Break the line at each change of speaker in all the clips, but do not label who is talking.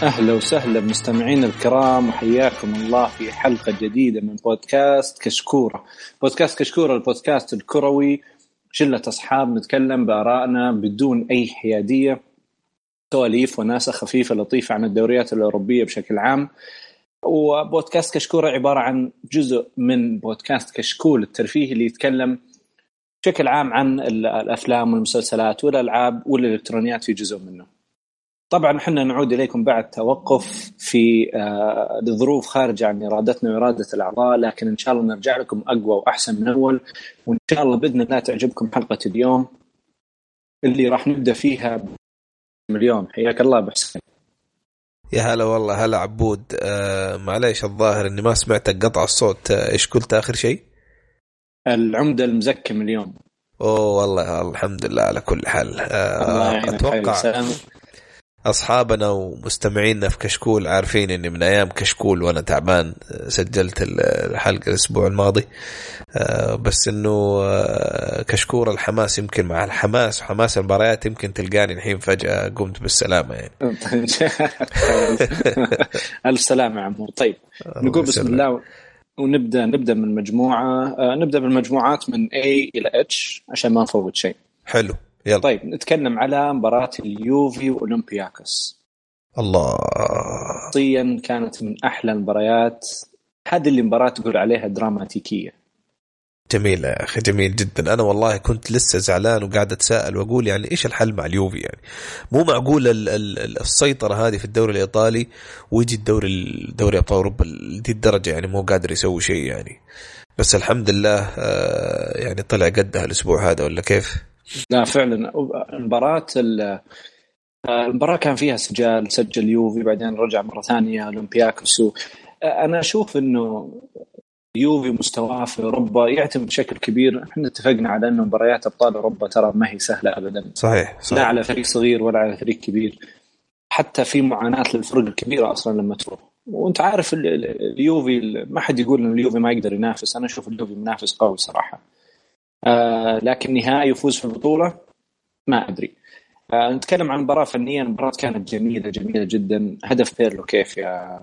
أهلا وسهلا مستمعين الكرام، وحياكم الله في حلقة جديدة من بودكاست كشكورة. بودكاست كشكورة البودكاست الكروي، شلة أصحاب نتكلم بآرائنا بدون أي حيادية، سواليف وناسة خفيفة لطيفة عن الدوريات الأوروبية بشكل عام. وبودكاست كشكورة عبارة عن جزء من بودكاست كشكول الترفيهي اللي يتكلم بشكل عام عن الأفلام والمسلسلات والألعاب والإلكترونيات في جزء منه. طبعا احنا نعود إليكم بعد توقف في لظروف خارجة عن إرادتنا وإرادة الأعضاء، لكن إن شاء الله نرجع لكم أقوى وأحسن من أول، وإن شاء الله بإذن الله تعجبكم حلقة اليوم اللي راح نبدأ فيها اليوم. حياك الله بحسن.
يا هلا والله، هلا عبود. معليش الظاهر إني ما سمعتك، قطع الصوت. إيش قلت آخر شيء؟
العمدة المزكم اليوم.
والله الحمد لله على كل حال. أتوقع أصحابنا ومستمعينا في كشكول عارفين إني من أيام كشكول وأنا تعبان سجلت الحلقة الأسبوع الماضي. بس إنه كشكور الحماس، يمكن مع الحماس وحماس المباريات يمكن تلقاني الحين فجأة قمت بالسلامة يعني.
ألف سلامة يا عمور. طيب نقول بسم الله ونبدأ من المجموعة. نبدأ بالمجموعات من A إلى H عشان ما نفوت شيء.
حلو يلا.
طيب نتكلم على مباراة اليوفي وأولمبياكوس.
الله،
شخصيا كانت من أحلى المباريات. هذه اللي مباراة تقول عليها دراماتيكية.
جميلة يا أخي، جميل جدا. أنا والله كنت لسه زعلان وقاعد أتساءل وأقول يعني إيش الحل مع اليوفي؟ يعني مو معقول السيطرة هذه في الدوري الإيطالي ويجي الدوري أبطال أوروبا لدي الدرجة، يعني مو قادر يسوي شيء يعني. بس الحمد لله يعني طلع قدها الأسبوع هذا ولا كيف؟
لا فعلا المباراة كان فيها سجل يوفي، بعدين رجع مرة ثانية أولمبياكوس. أنا أشوف إنه يوفي مستواه في أوروبا يعتمد بشكل كبير. احنا اتفقنا على أنه مباريات أبطال أوروبا ترى ما هي سهلة أبدا.
صحيح.
لا على فريق صغير ولا على فريق كبير، حتى في معاناة للفرق الكبيرة أصلا لما تروح. وانت عارف اليوفي ما حد يقول إن اليوفي ما يقدر ينافس. أنا أشوف اليوفي منافس قوي صراحة. لكن نهائي يفوز في البطولة ما أدري. نتكلم عن مباراة فنية. المباراة كانت جميلة جدا. هدف بيرلو كيف يا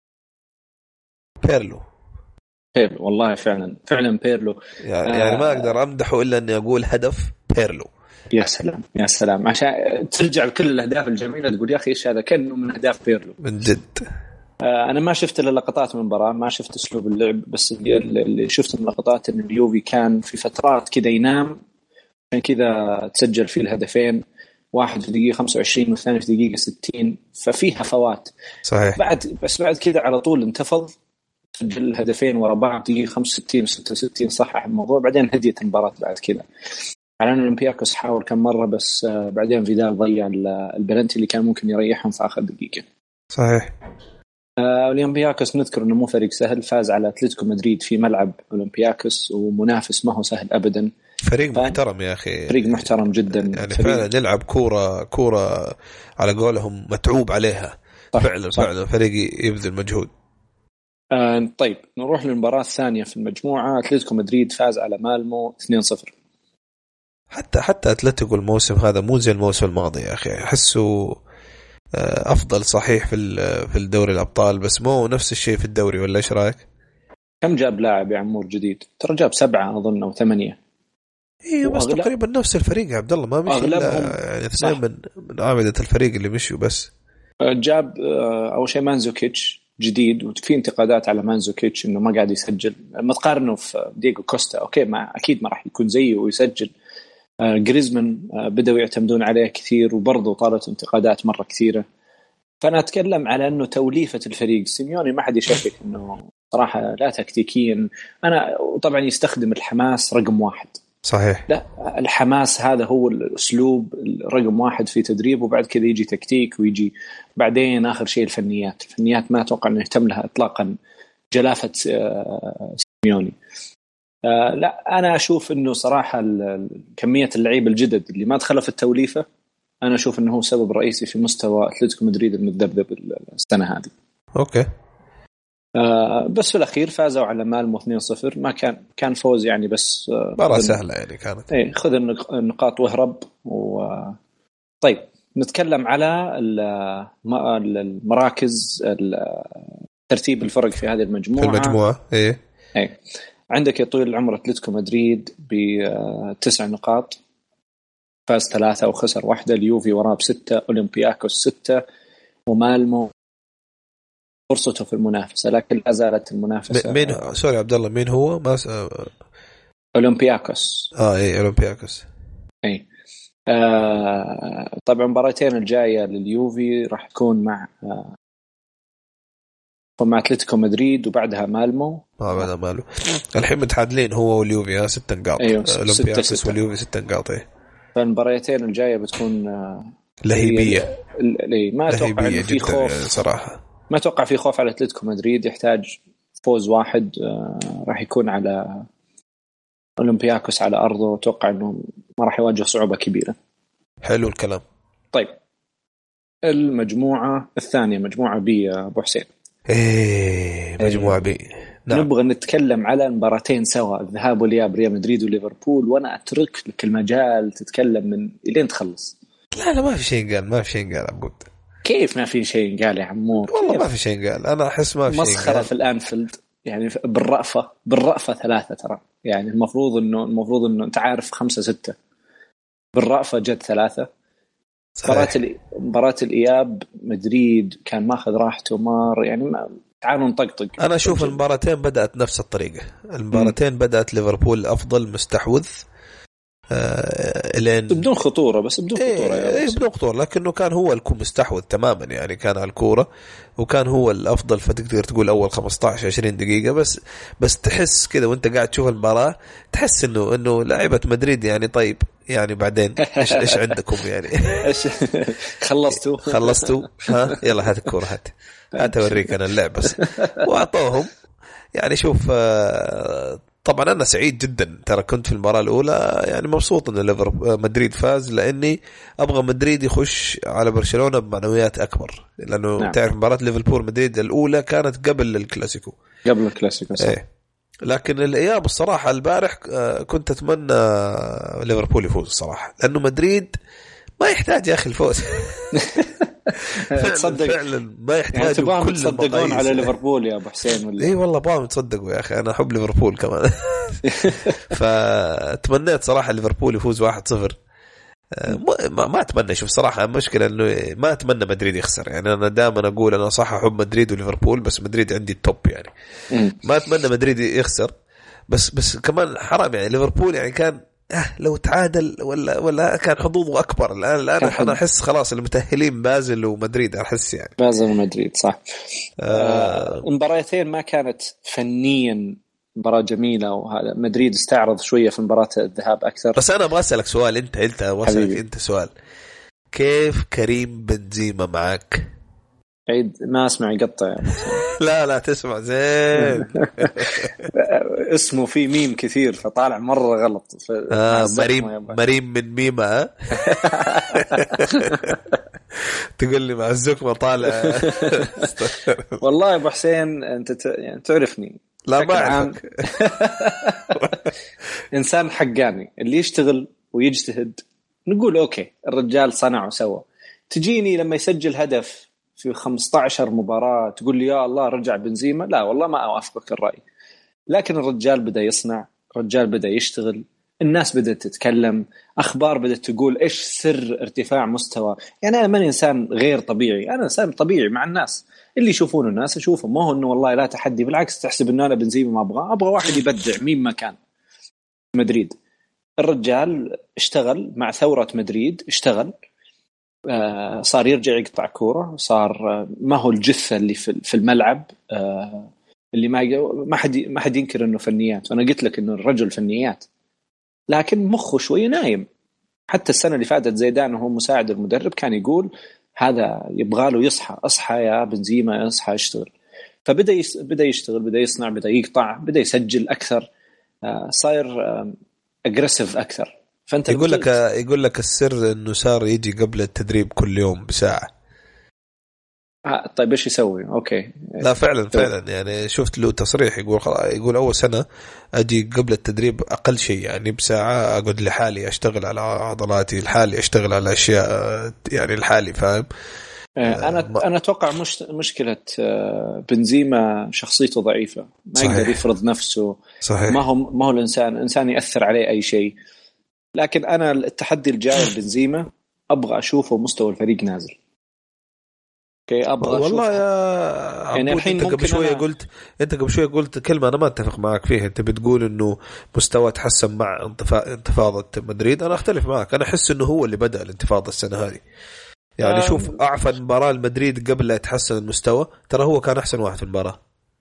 بيرلو
والله فعلا بيرلو.
يعني ما أقدر أمدحه إلا أني أقول هدف بيرلو.
يا سلام عشان ترجع كل الأهداف الجميلة تقول يا أخي إيش هذا، كأنه من أهداف بيرلو
من جد.
أنا ما شفت اللقطات من المباراة، ما شفت أسلوب اللعب، بس اللي شفت من اللقطات إن اليوفي كان في فترات كده ينام، عشان كذا تسجل فيه الهدفين، واحد في دقيقة 25 والثاني في دقيقة 60، ففيها فوات.
صحيح.
بعد كده على طول انتفض، سجل الهدفين ورا بعض دقيقة 65 و 66، صحح الموضوع. بعدين هديت المباراة بعد كذا. على أن الأولمبياكوس حاول كم مرة، بس بعدين فيدال ضيع البلنتي اللي كان ممكن يريحهم في آخر دقيقة.
صحيح.
الأولمبياكوس نذكر أنه مو فريق سهل، فاز على أتلتيكو مدريد في ملعب أولمبياكوس، ومنافس ما هو سهل أبدا.
فريق محترم يا أخي،
فريق محترم جدا
يعني فعلا نلعب كورة على قولهم متعوب عليها. فعلا فريق يبذل مجهود.
طيب نروح للمباراة الثانية في المجموعة. أتلتيكو مدريد فاز على مالمو 2-0.
حتى أتلتيكو الموسم هذا مو زي الموسم الماضي يا أخي، أحسه أفضل صحيح في الدوري الأبطال، بس مو نفس الشيء في الدوري، ولا إيش رأيك؟
كم جاب لاعب يا عمور جديد؟ ترى جاب 7 أظن أو 8.
إيه بس تقريبا نفس الفريق يا عبد الله، ما مشي يعني 2 من عامدة الفريق اللي مشوا. بس جاب
أول شيء مانزوكيتش جديد، وفي انتقادات على مانزوكيتش إنه ما قاعد يسجل. ما تقارنه في دييغو كوستا، أوكي ما أكيد ما راح يكون زيه ويسجل. غريزمان بدأوا يعتمدون عليه كثير، وبرضه طالت انتقادات مرة كثيرة. فأنا أتكلم على أنه توليفة الفريق. سيميوني ما حد يشكك أنه صراحة لا تكتيكيا، أنا طبعا يستخدم الحماس رقم 1.
صحيح.
لا الحماس هذا هو الأسلوب رقم 1 في تدريب، وبعد كذا يجي تكتيك، ويجي بعدين آخر شيء الفنيات ما أتوقع أنه يهتم لها إطلاقا جلافة سيميوني. لا أنا أشوف أنه صراحة كمية اللعيبة الجدد اللي ما دخلوا في التوليفة، أنا أشوف أنه هو سبب رئيسي في مستوى أتلتيكو مدريد المتذبذب السنة هذه.
أوكي.
بس في الأخير فازوا على مالمو 2-0. ما كان فوز يعني، بس
مباراة سهلة يعني كانت.
خذ النقاط وهرب طيب نتكلم على المراكز، ترتيب الفرق في هذه المجموعة.
إيه.
عندك يا طويل العمر أتلتيكو مدريد ب9 نقاط، فاز 3 وخسر 1. اليوفي وراه ب6، أولمبياكوس 6، ومالمو فرصته في المنافسة، لكن لا زالت المنافسة.
مين سوري عبد الله، مين هو؟
أولمبياكوس.
إيه أولمبياكوس.
إيه. طبعا مباراتين الجاية لليوفي راح تكون مع أتلتيكو مدريد وبعدها مالمو.
بعدها مالمو. الحين متعادلين هو واليوفي 6 نقاط.
أيوة
أولمبياكوس واليوفي 6 نقاط. إيه.
فالمباراتين الجاية بتكون
لهيبية.
ما أتوقع إنه في خوف
صراحة.
ما أتوقع في خوف على أتلتيكو مدريد، يحتاج فوز واحد راح يكون على أولمبياكوس على أرضه، أتوقع إنه ما راح يواجه صعوبة كبيرة.
حلو الكلام.
طيب المجموعة الثانية مجموعة بي يا أبو حسين.
إيه مجموعة بي.
نعم. نبغى نتكلم على مباراتين سوا، الذهاب والإياب، ريال مدريد وليفربول، وأنا أترك لك المجال تتكلم من إلين تخلص.
لا ما في شيء قال عبود.
كيف ما في شيء قال يا عمور؟
والله ما في شيء قال، أنا أحس ما في شيء قال.
مسخرة في الأنفيلد يعني، بالرأفة 3 ترى يعني، المفروض إنه أنت عارف 5-6 بالرأفة جد 3. مباراة الإياب مدريد كان ماخذ راحته يعني تعالوا نطقطق.
أنا أشوف المباراتين بدأت نفس الطريقة. المباراتين بدأت ليفربول أفضل مستحوذ
بدون خطورة، بس بدون خطورة
بدون خطورة، لكنه كان هو الكون مستحوذ تماما يعني، كان على الكورة وكان هو الأفضل. فتقدر تقول أول 15-20 دقيقة بس تحس كذا وانت قاعد تشوف المباراة، تحس إنه لاعبة مدريد يعني طيب يعني بعدين إيش عندكم يعني خلصتوا ها يلا هات الكورة هات أوريك أنا اللعب بس. وأعطوهم يعني. شوف طبعا أنا سعيد جدا، ترى كنت في المباراة الأولى يعني مبسوط إن مدريد فاز، لأني أبغى مدريد يخش على برشلونة بمعنويات أكبر، لأنه نعم. تعرف مباراة ليفربول مدريد الأولى كانت قبل الكلاسيكو صح. إيه. لكن الإياب الصراحة البارح كنت أتمنى ليفربول يفوز الصراحة، لأنه مدريد ما يحتاج يا أخي الفوز فعلا ما يحتاج.
يعني كل تصدقون على ليفربول يا أبو حسين ولا؟
إيه والله باهم تصدقوا يا أخي، أنا أحب ليفربول كمان فتمنيت صراحة ليفربول يفوز 1-0. ما أتمنى. شوف صراحة المشكلة إنه ما أتمنى مدريد يخسر يعني. أنا دائما أقول أنا صح أحب مدريد وليفربول، بس مدريد عندي التوب يعني. ما أتمنى مدريد يخسر، بس كمان حرام يعني. ليفربول يعني كان لو تعادل ولا كان حظوظه أكبر. الآن أنا أحس خلاص المتأهلين بازل ومدريد، أحس يعني
بازل ومدريد صح. المباراتين ما كانت فنيا مباراة جميلة، وهذا مدريد استعرض شوية في مباراة الذهاب أكثر.
بس أنا أبغى أسألك سؤال، أنت وصلك أنت سؤال، كيف كريم بنزيما معك؟
عيد ما أسمع يقطع
لا تسمع زين
اسمه فيه ميم كثير فطالع مرة غلط.
مريم من ميمة تقول لي مع الزكمة طالع
والله يا أبو حسين أنت يعني تعرفني.
لا ما أعرفك
إنسان حقاني اللي يشتغل ويجتهد نقول أوكي الرجال صنع وسوى. تجيني لما يسجل هدف في 15 مباراة تقول لي يا الله رجع بنزيما، لا والله ما أوافقك الرأي. لكن الرجال بدأ يصنع، الرجال بدأ يشتغل، الناس بدأت تتكلم، أخبار بدأت تقول إيش سر ارتفاع مستوى. يعني أنا من إنسان غير طبيعي، أنا إنسان طبيعي مع الناس اللي يشوفون الناس أشوفهم، ما هو إنه والله لا تحدي، بالعكس تحسب إنه أنا بنزيما ما أبغى واحد يبدع مين ما كان. مدريد الرجال اشتغل مع ثورة مدريد، اشتغل صار يرجع يقطع كورة، صار ما هو الجثة اللي في الملعب اللي ما حد ينكر إنه فنيات. وأنا قلت لك إنه الرجل فنيات، لكن مخه شوي نايم. حتى السنة اللي فاتت زيدان وهو مساعد المدرب كان يقول هذا يبغاله يصحى، أصحى يا بنزيما أصحى يشتغل. فبدأ يشتغل، بدأ يصنع، بدأ يقطع، بدأ يسجل أكثر، صاير أجريسيف أكثر. فأنت
يقول لك السر إنه صار يجي قبل التدريب كل يوم بساعة.
طيب ايش يسوي؟ اوكي
لا فعلا يعني شفت له تصريح يقول اول سنه اجي قبل التدريب اقل شيء يعني بساعه اقعد لحالي اشتغل على عضلاتي لحالي اشتغل على اشياء يعني لحالي فاهم.
انا اتوقع مشكله بنزيما شخصيته ضعيفه ما
صحيح.
يقدر يفرض نفسه.
صحيح.
ما هو الانسان ياثر عليه اي شيء. لكن انا التحدي الجاي لبنزيما ابغى اشوفه مستوى الفريق نازل. اوكي ابغى
والله يا
يعني الحين
انت قبل شويه قلت كلمه انا ما اتفق معك فيها. انت بتقول انه مستوى تحسن مع انتفاضه مدريد. انا اختلف معك. انا احس انه هو اللي بدا الانتفاضه السنه هذه يعني. شوف اعفن مباراه المدريد قبل لا يتحسن المستوى ترى هو كان احسن واحد في المباراه.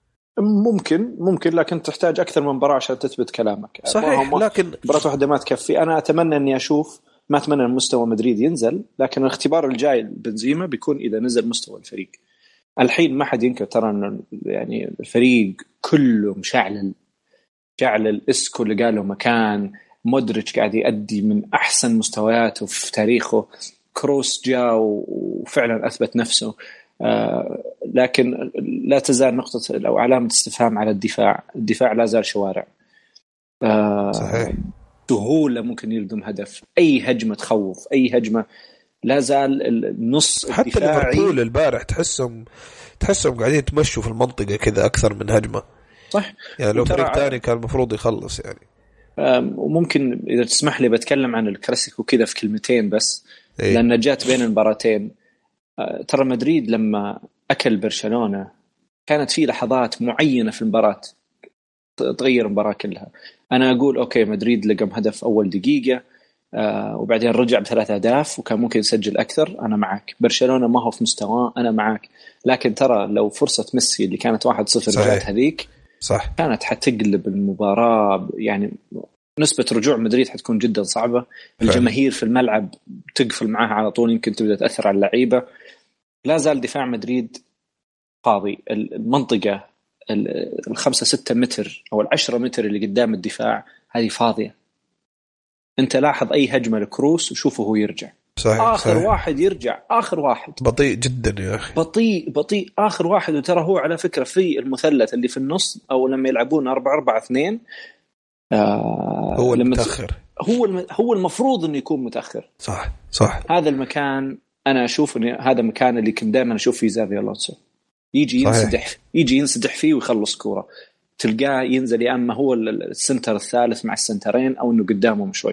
ممكن لكن تحتاج اكثر من مباراه عشان تثبت كلامك.
صحيح. لكن
مباراه واحده ما تكفي. انا اتمنى اني اشوف ما اتمنى ان مستوى مدريد ينزل. لكن الاختبار الجاي بنزيما بيكون اذا نزل مستوى الفريق. الحين ما حد ينكر ترى انه يعني الفريق كله مشعل اسكو اللي قاله مكان. مودريتش قاعد يؤدي من احسن مستوياته في تاريخه. كروس جاء وفعلا اثبت نفسه. لكن لا تزال نقطه او علامه استفهام على الدفاع لا زال شوارع.
صحيح.
سهوله ممكن يلدم هدف. اي هجمه تخوف. اي هجمه لا زال النص
حتى
الدفاعي.
ليفربول البارح تحسهم قاعدين يتمشوا في المنطقة كذا أكثر من هجمة.
صح.
يعني لو فريق تاني كان المفروض يخلص يعني.
وممكن إذا تسمح لي بتكلم عن الكلاسيكو كذا في كلمتين بس. لأن جات بين المباراتين. ترى مدريد لما أكل برشلونة كانت في لحظات معينة في المباراة تغير المباراة كلها. أنا أقول أوكي مدريد لقم هدف أول دقيقة وبعدين رجع ب3 أهداف وكان ممكن يسجل أكثر. أنا معك. برشلونة ما هو في مستواه. أنا معك. لكن ترى لو فرصة ميسي اللي كانت 1-0 جات هذيك
صح
كانت حتقلب المباراة. يعني نسبة رجوع مدريد حتكون جدا صعبة. الجماهير في الملعب تقفل معها على طول. يمكن تبدأ تأثر على اللعيبة. لا زال دفاع مدريد فاضي. المنطقة 5-6 متر أو 10 متر اللي قدام الدفاع هذه فاضية. أنت لاحظ أي هجمة لكروس وشوفه هو يرجع.
صحيح.
آخر واحد يرجع. آخر واحد
بطيء جدا يا أخي.
بطيء آخر واحد. وترى هو على فكرة في المثلث اللي في النص أو لما يلعبون 4-4-2
هو المتأخر.
هو المفروض إنه يكون متأخر.
صح.
هذا المكان أنا أشوف إن هذا مكان اللي كنت دائما أشوف فيه زافي ألونسو يجي ينسدح فيه ويخلص كورة. تلقاه ينزل يا أما هو السنتر الثالث مع السنترين أو إنه قدامهم شوي.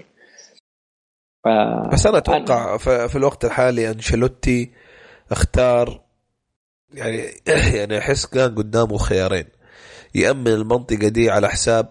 بس أنا أتوقع في الوقت الحالي أنشيلوتي اختار يعني أحس كان قدامه خيارين. يأمن المنطقة دي على حساب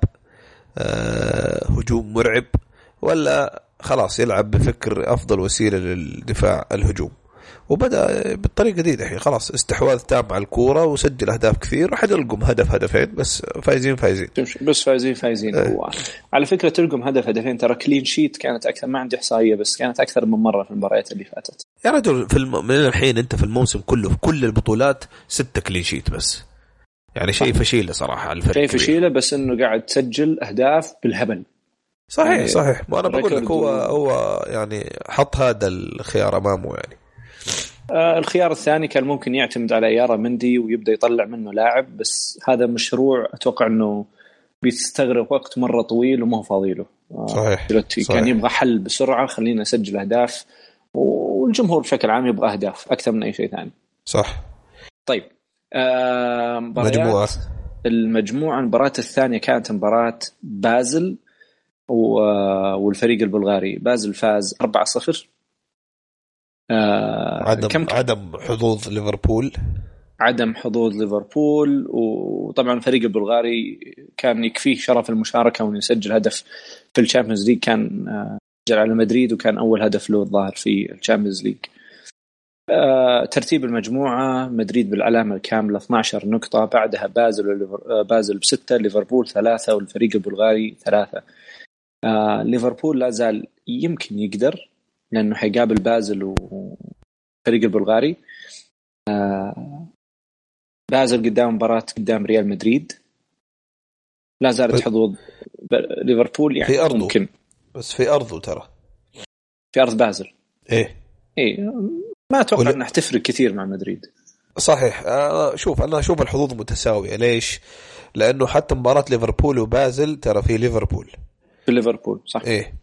هجوم مرعب ولا خلاص يلعب بفكر أفضل وسيلة للدفاع الهجوم. وبدأ بالطريقة دي دحين خلاص استحواذ تام على الكورة وسجل أهداف كثير. راح يلقم هدفين بس فايزين
بس فايزين. هو على فكرة تلقم هدفين ترى كلين شيت كانت أكثر. ما عندي إحصائية بس كانت أكثر من مرة في المباريات اللي فاتت.
يا رجل من الحين أنت في الموسم كله في كل البطولات 6 كلين شيت بس. يعني شيء فشيلة صراحة على الفريق.
شيء فشيلة بس إنه قاعد تسجل أهداف بالهبل.
صحيح. ما أنا بقول لك هو يعني حط هذا الخيار أمامه يعني.
الخيار الثاني كان ممكن يعتمد على يارا مندي ويبدأ يطلع منه لاعب. بس هذا مشروع أتوقع أنه بيستغرق وقت مرة طويل وما هو فاضي له.
صحيح.
كان يبغى حل بسرعة خلينا نسجل أهداف. والجمهور بشكل عام يبغى أهداف أكثر من أي شيء ثاني.
صح.
طيب المجموعة المباراة الثانية كانت مباراة بازل والفريق البلغاري. بازل فاز 4-0.
عدم حظوظ ليفربول. وطبعا الفريق البلغاري كان يكفيه شرف المشاركة وأن يسجل هدف في الشامبيونز ليج. كان جل على مدريد وكان أول هدف له الظاهر في الشامبيونز ليج. ترتيب المجموعة مدريد بالعلامة الكاملة 12 نقطة. بعدها بازل ب6 ليفربول 3 والفريق البلغاري 3. ليفربول لا زال يمكن يقدر لأنه حيقابل بازل وفريق البلغاري. بازل قدام مباراة قدام ريال مدريد. لا زالت حظوظ ليفربول يعني في أرضه.
ممكن
بس في أرضه ترى
في أرض بازل.
إيه
ما أتوقع أنها تفرق كثير مع مدريد.
صحيح. شوف أنا أشوف الحظوظ متساوية. ليش؟ لأنه حتى مباراة ليفربول وبازل ترى في ليفربول
صح.
إيه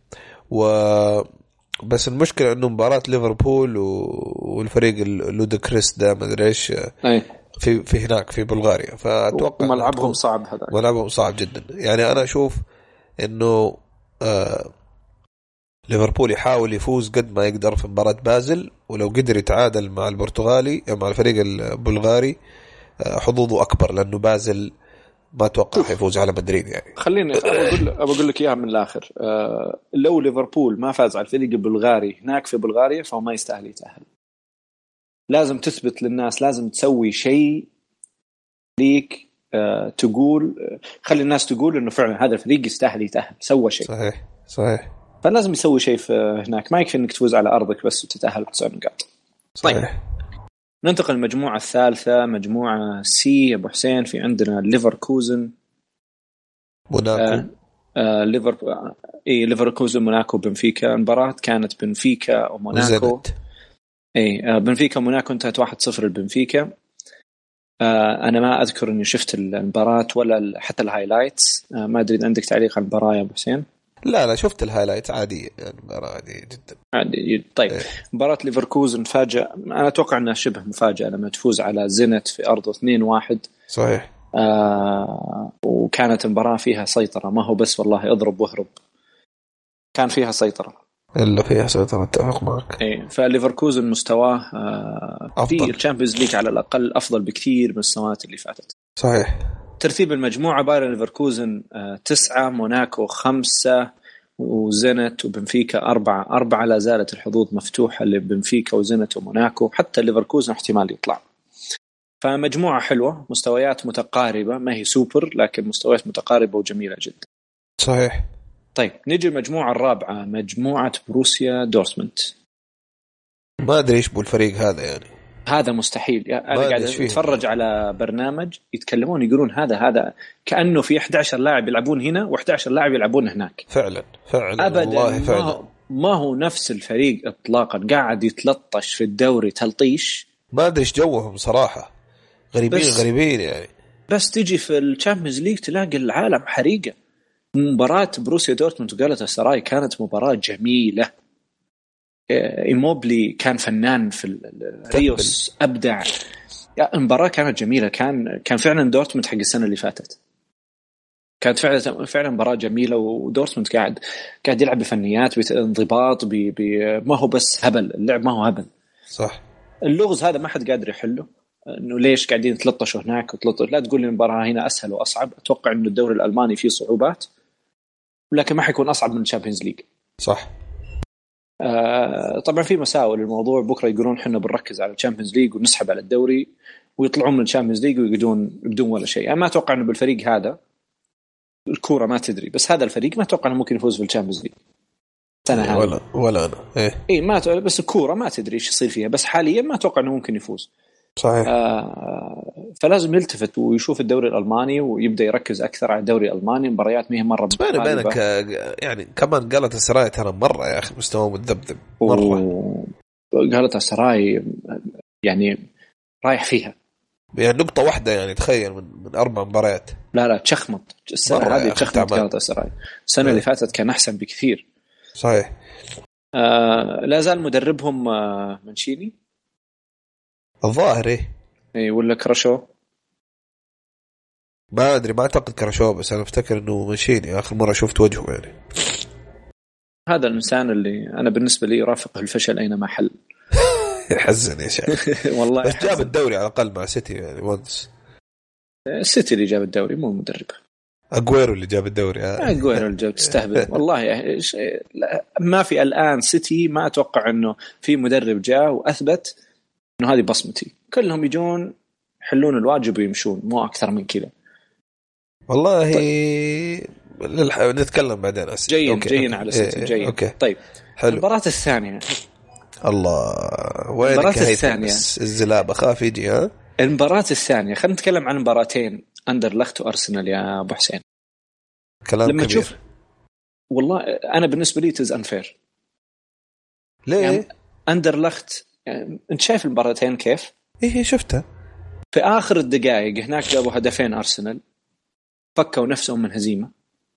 بس المشكلة إنه مباراة ليفربول والفريق اللودكريس ده ما أدري إيش في هناك في بلغاريا، فأتوقع
ملعبهم صعب. هذا
ملعبهم صعب جدا. يعني أنا أشوف إنه ليفربول يحاول يفوز قد ما يقدر في مباراة بازل، ولو قدر يتعادل مع البرتغالي مع الفريق البلغاري حظوظه أكبر، لأنه بازل ما أتوقع يفوز على مدريد. يعني
خليني أقول لك إياها من الآخر. لو ليفربول ما فاز على الفريق البلغاري هناك في بلغاريا فهو ما يستاهل يتأهل. لازم تثبت للناس، لازم تسوي شيء ليك تقول، خلي الناس تقول إنه فعلا هذا الفريق يستاهل يتأهل، سوى شيء.
صحيح.
فلازم يسوي شيء في هناك، ما يكفي إنك تفوز على أرضك بس وتتأهل ب9 نقاط. طيب ننتقل للمجموعة الثالثة، مجموعة سي. أبو حسين في عندنا ليفركوزن
موناكو.
ليفركوزن موناكو بنفيكا. المباراة كانت بنفيكا وموناكو. بنفيكا وموناكو انتهت 1-0 لبنفيكا. أنا ما أذكر إني شفت المباراة ولا حتى الهايلايتس. ما أدري إذا عندك تعليق على المباراة يا أبو حسين؟
لا شفت الهايلايت عادية، يعني مباراة عادية جدا
عادي. طيب مباراة ليفركوزن فاجأ، أنا أتوقع أنها شبه مفاجأة لما تفوز على زينت في أرضه 2-1.
صحيح.
وكانت المباراة فيها سيطرة، ما هو بس والله اضرب واهرب، كان فيها سيطرة.
إلا فيها سيطرة، اتفق معك.
فليفركوزن مستواه في الشامبيونز ليج على الأقل أفضل بكثير من السنوات اللي فاتت.
صحيح.
ترتيب المجموعة: بايرن ليفركوزن 9، موناكو 5، وزينت وبنفيكا 4. لا زالت الحظوظ مفتوحة لبنفيكا وزينت وموناكو، حتى ليفركوزن احتمال يطلع. فمجموعة حلوة، مستويات متقاربة، ما هي سوبر لكن مستويات متقاربة وجميلة جدا.
صحيح.
طيب نيجي المجموعة الرابعة، مجموعة بروسيا دورتموند.
ما أدري إيش بالفريق هذا، يعني
هذا مستحيل. أنا قاعد أتفرج على برنامج يتكلمون يقولون هذا كأنه في 11 لاعب يلعبون هنا و11 لاعب يلعبون هناك.
فعلا
أبدا والله فعلا. ما هو نفس الفريق إطلاقا، قاعد يتلطش في الدوري تلطيش.
ما أدري إيش جوهم صراحة، غريبين يعني. بس
تيجي في الشامبيونز ليج تلاقي العالم حريقة. مباراة بروسيا دورتموند وغالتا سراي كانت مباراة جميلة. إيموبلي كان فنان في ريوس، أبدع. المباراة كانت جميلة. كان فعلا دورتموند حق السنة اللي فاتت. كانت فعلا مباراة جميلة، ودورتموند قاعد يلعب بفنيات، بانضباط، ما هو بس هبل. اللعب ما هو هبل.
صح.
اللغز هذا ما حد قادر يحله، إنه ليش قاعدين يتلطشوا هناك لا تقول لي المباراة هنا أسهل وأصعب. أتوقع إنه الدوري الألماني فيه صعوبات، ولكن ما حيكون أصعب من الشامبيونز ليج.
صح.
طبعا في مساوئ للموضوع. بكرة يقولون حنا بنركز على الشامبيونز ليج ونسحب على الدوري، ويطلعون من الشامبيونز ليج ويقعدون بدون ولا شيء. أنا ما أتوقع إنه بالفريق هذا، الكورة ما تدري، بس هذا الفريق ما أتوقع إنه ممكن يفوز في الشامبيونز ليج سنة هذه.
ولا أنا
ما بس الكورة ما تدري إيش يصير فيها، بس حاليا ما أتوقع إنه ممكن يفوز.
صحيح.
فلازم يلتفت ويشوف الدوري الألماني ويبدأ يركز أكثر على الدوري الألماني. مباريات ميه مرة
بينك يعني كمان غالتا سراي ترى مرة يا أخي مستوى متذبذب مرة.
غالتا سراي يعني رايح فيها
يعني نقطة واحدة، يعني تخيل من 4 مباريات.
لا تشخمط السنة هذه، تشخمط غالتا سراي. السنة اللي فاتت كان أحسن بكثير.
صحيح.
لا زال مدربهم منشيني
الظاهر.
ولا كراشو،
ما أدري، ما أعتقد كراشو، بس أنا أفتكر إنه منشيني آخر مرة شفت وجهه. يعني
هذا الإنسان اللي أنا بالنسبة لي يرافقه الفشل أينما حل.
يحزن يا شيخ
والله.
بس جاب الدوري على الأقل مع سيتي، يعني وانس.
السيتي اللي جاب الدوري مو المدرب.
أغويرو اللي جاب الدوري.
أغويرو اللي جاب. تستهبل والله. ما في الآن سيتي، ما أتوقع إنه في مدرب جاء وأثبت إنه هذه بصمتي. كلهم يجون يحلون الواجب ويمشون، مو أكثر من كذا
والله. نتكلم بعدين.
جايين على سيتي. جايين.
أوكي.
طيب حلو. المباراة الثانية.
الله وينك الثانية الزلابة خاف يجي.
المباراة الثانية خلينا نتكلم عن مباراتين، أندرلخت وأرسنال يا أبو حسين.
كلام
لما
كبير.
تشوف والله أنا بالنسبة لي تز أنفير.
ليه؟
يعني أندرلخت، يعني أنت شايف المباراتين كيف؟
إيه شفتها.
في آخر الدقائق هناك جابوا هدفين أرسنال، فكوا نفسهم من هزيمة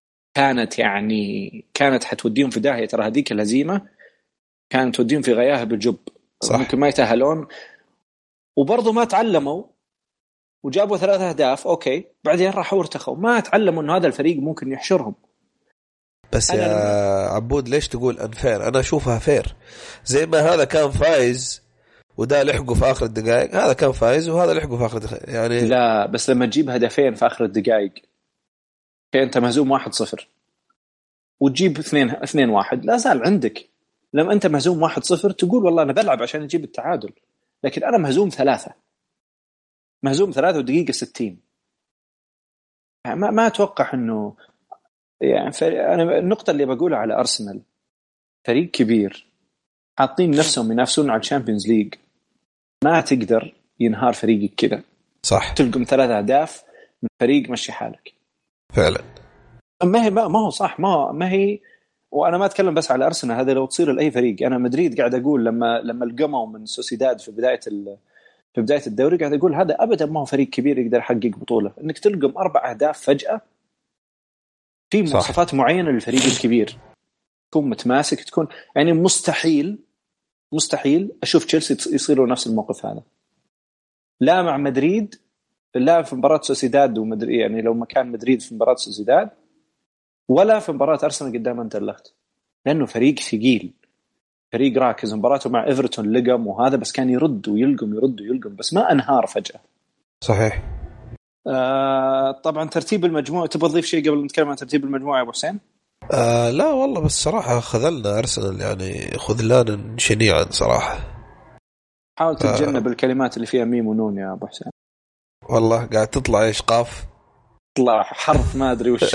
كانت حتوديهم في داهية. ترى هذيك الهزيمة كانت توديهم في غياها بالجب، ممكن ما يتأهلون، وبرضو ما تعلموا وجابوا 3 أهداف. أوكي بعدين راحوا ارتخوا، ما تعلموا إنه هذا الفريق ممكن يحشرهم.
بس يا عبود ليش تقول أنفير؟ أنا أشوفها فير، زي ما هذا كان فايز وده لحقه في آخر الدقائق، هذا كان فايز وهذا لحقه في آخر الدقائق يعني.
لا بس لما تجيب هدفين في آخر الدقائق، أنت مهزوم 1-0 وتجيب 2-1، لا زال عندك. لما أنت مهزوم 1-0 تقول والله أنا بلعب عشان أجيب التعادل، لكن أنا مهزوم 3 ودقيقة 60. يعني ما أتوقع إنه يعني أنا النقطة اللي بقولها على أرسنال، فريق كبير حاطين نفسهم ينافسون على الشامبيونز ليج، ما تقدر ينهار فريقك كذا.
صح،
تلقم 3 أهداف من فريق مشي حالك
فعلا.
ما هو صح، ما هي. وأنا ما أتكلم بس على أرسنال، هذا لو تصير لأي فريق. أنا مدريد قاعد أقول لما القموا من سوسيداد في بداية الدوري، قاعد أقول هذا أبدا ما هو فريق كبير يقدر يحقق بطولة. إنك تلقم 4 أهداف فجأة في مواصفات معينة للفريق الكبير، تكون متماسك، تكون يعني مستحيل أشوف تشيلسي يصيروا نفس الموقف هذا، لا مع مدريد، لا في مباراة سوسيداد ومدريد، يعني لو ما كان مدريد في مباراة سوسيداد، ولا في مباراة أرسنال قدام أندرلخت، لأنه فريق ثقيل، فريق راكز. مباراته مع إيفرتون لقم وهذا، بس كان يرد ويلقم بس ما أنهار فجأة.
صحيح.
طبعا ترتيب المجموعة، تبغى تضيف شيء قبل نتكلم عن ترتيب المجموعة يا أبو حسين؟
لا والله، بس صراحة خذلنا أرسنال يعني خذلان شنيعا صراحة.
حاول تتجنب الكلمات اللي فيها ميم ونون يا أبو حسين.
والله قاعد تطلع إيش قاف،
تطلع حرف ما أدري وش.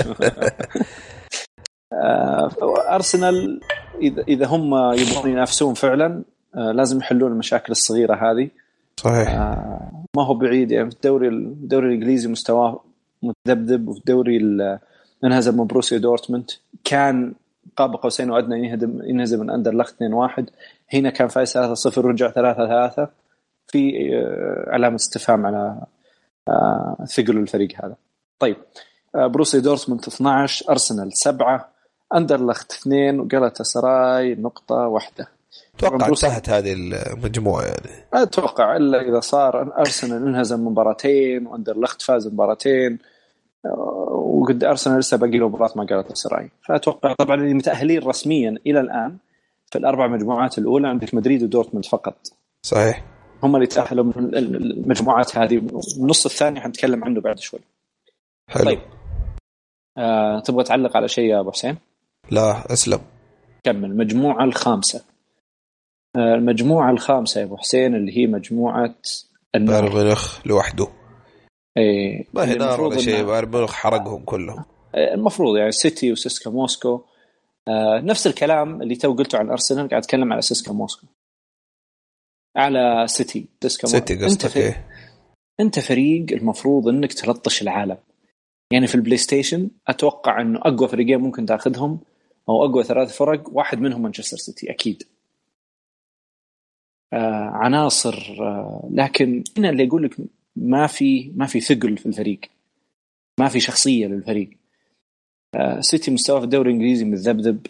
أرسنال إذا هم يبغون ينافسون فعلا لازم يحلون المشاكل الصغيرة هذه.
صحيح.
ما هو بعيد يعني. في الدوري الإنجليزي مستواه متذبذب، وفي الدوري انهزم من بروسيا دورتموند، كان قاب قوسين وأدنى ينهزم من أندرلخت 2-1. هنا كان فايز 3-0 ورجع 3-3. في علامة استفهام على ثقل الفريق هذا. طيب بروسيا دورتموند 12، أرسنال 7، أندرلخت 2، وجالاتا سراي 1 نقطة.
توقع انتهت هذه المجموعة يعني.
أتوقع إلا إذا صار أرسنال انهزم مباراتين وأندرلخت فاز مباراتين، وقد أرسنال لسه باقي له مباراة مع جالاتا سراي. فأتوقع طبعا اللي متأهلين رسميا إلى الآن في الأربع مجموعات الأولى عندك مدريد ودورتموند فقط.
صحيح.
هم اللي تأهلوا من المجموعات هذه. النص الثاني حنتكلم عنه بعد شوي.
حلو.
طيب تبغى تعلق على شيء يا أبو حسين؟
لا أسلم.
كمل. المجموعة الخامسة يا أبو حسين اللي هي مجموعة
بايرن ميونخ لوحده. ما هي نار ولا شيء، بايرن ميونخ حرقهم كلهم
المفروض. يعني سيتي وسيسكا موسكو. نفس الكلام اللي تو قلته عن أرسنال قاعد أتكلم على سيسكا موسكو، على سيتي
قصدك.
أنت فريق المفروض أنك تلطش العالم. يعني في البلاي ستيشن أتوقع أنه أقوى فريقين ممكن تأخذهم أو أقوى 3 فرق، واحد منهم مانشستر سيتي أكيد. عناصر، لكن هنا اللي يقول لك ما في ثقل في الفريق، ما في شخصية للفريق. سيتي مستوى في الدوري الإنجليزي متذبذب.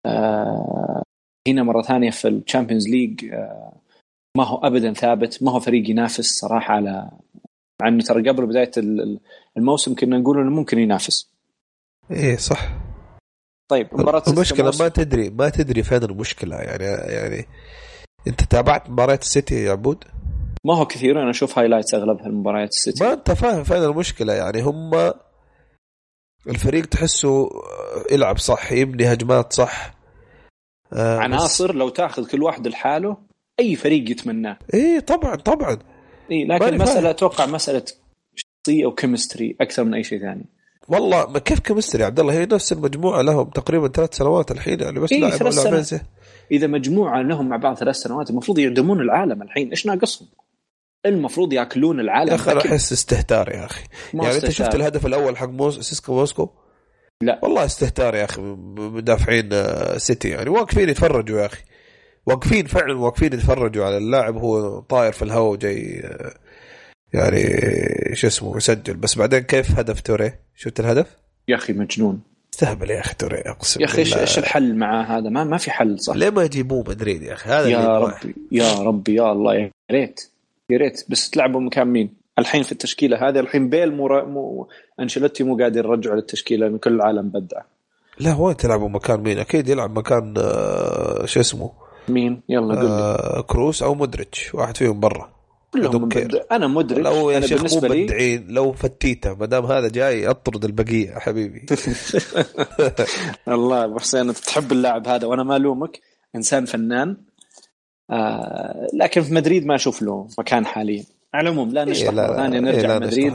هنا مرة ثانية في الشامبيونز ليج ما هو أبدا ثابت، ما هو فريق ينافس صراحة على عنه. ترى قبل بداية الموسم كنا نقول إنه ممكن ينافس.
إيه صح.
طيب
المشكلة ما تدري فين المشكلة يعني أنت تابعت مباريات السيتي يا عبود؟
ما هو كثير، أنا أشوف هايلايتس أغلبها المباريات السيتي.
ما أنت فاهم فين المشكلة يعني. هم الفريق تحسه يلعب صح، يبني هجمات صح،
عناصر لو تأخذ كل واحد لحاله أي فريق يتمناه.
إيه طبعا.
إيه لكن مسألة أتوقع مسألة شخصية أو كيمستري أكثر من أي شيء ثاني.
والله ما كيف كيمستري عبد الله؟ هي نفس المجموعة لهم تقريبا 3 سنوات الحين يعني، بس لاعبين
إذا مجموعة لهم مع بعض 3 سنوات المفروض يعدمون العالم الحين. إيش ناقصهم؟ المفروض يأكلون العالم.
يا أخي أحس استهتار يا أخي. يعني أنت شفت الهدف الأول حق سيسكا موسكو؟
لا
والله استهتار يا أخي. مدافعين سيتي يعني واقفين يتفرجوا يا أخي، واقفين فعلا واقفين يتفرجوا على اللاعب هو طاير في الهواء جاي يعني شو اسمه يسجل، بس بعدين كيف هدف توري؟ شفت الهدف
يا اخي مجنون،
استهبل يا اخي توري، اقسم
يا اخي ايش الحل مع هذا؟ ما في حل صح.
ليه ما يجيبوه مدريد يا اخي؟ هذا
يا
اللي
ربي يا ربي يا الله، يا ريت يا ريت بس تلعبوا مكان مين الحين في التشكيله هذه؟ الحين بيل انشيلوتي مو قادر يرجعوا للتشكيله لان كل العالم بدع.
لا هو تلعبوا مكان مين؟ اكيد يلعب مكان شو اسمه
مين؟ يلا قل لي.
كروس او مودريتش، واحد فيهم برا.
انا مودريتش.
لو
انا
بالنسبه لي لو فتيته ما دام هذا جاي اطرد البقيه حبيبي.
الله ابو حسين انت تحب اللاعب هذا وانا ما الومك، انسان فنان. لكن في مدريد ما اشوف له مكان حاليا. على العموم لا نشطح مرة ثانية نرجع مدريد.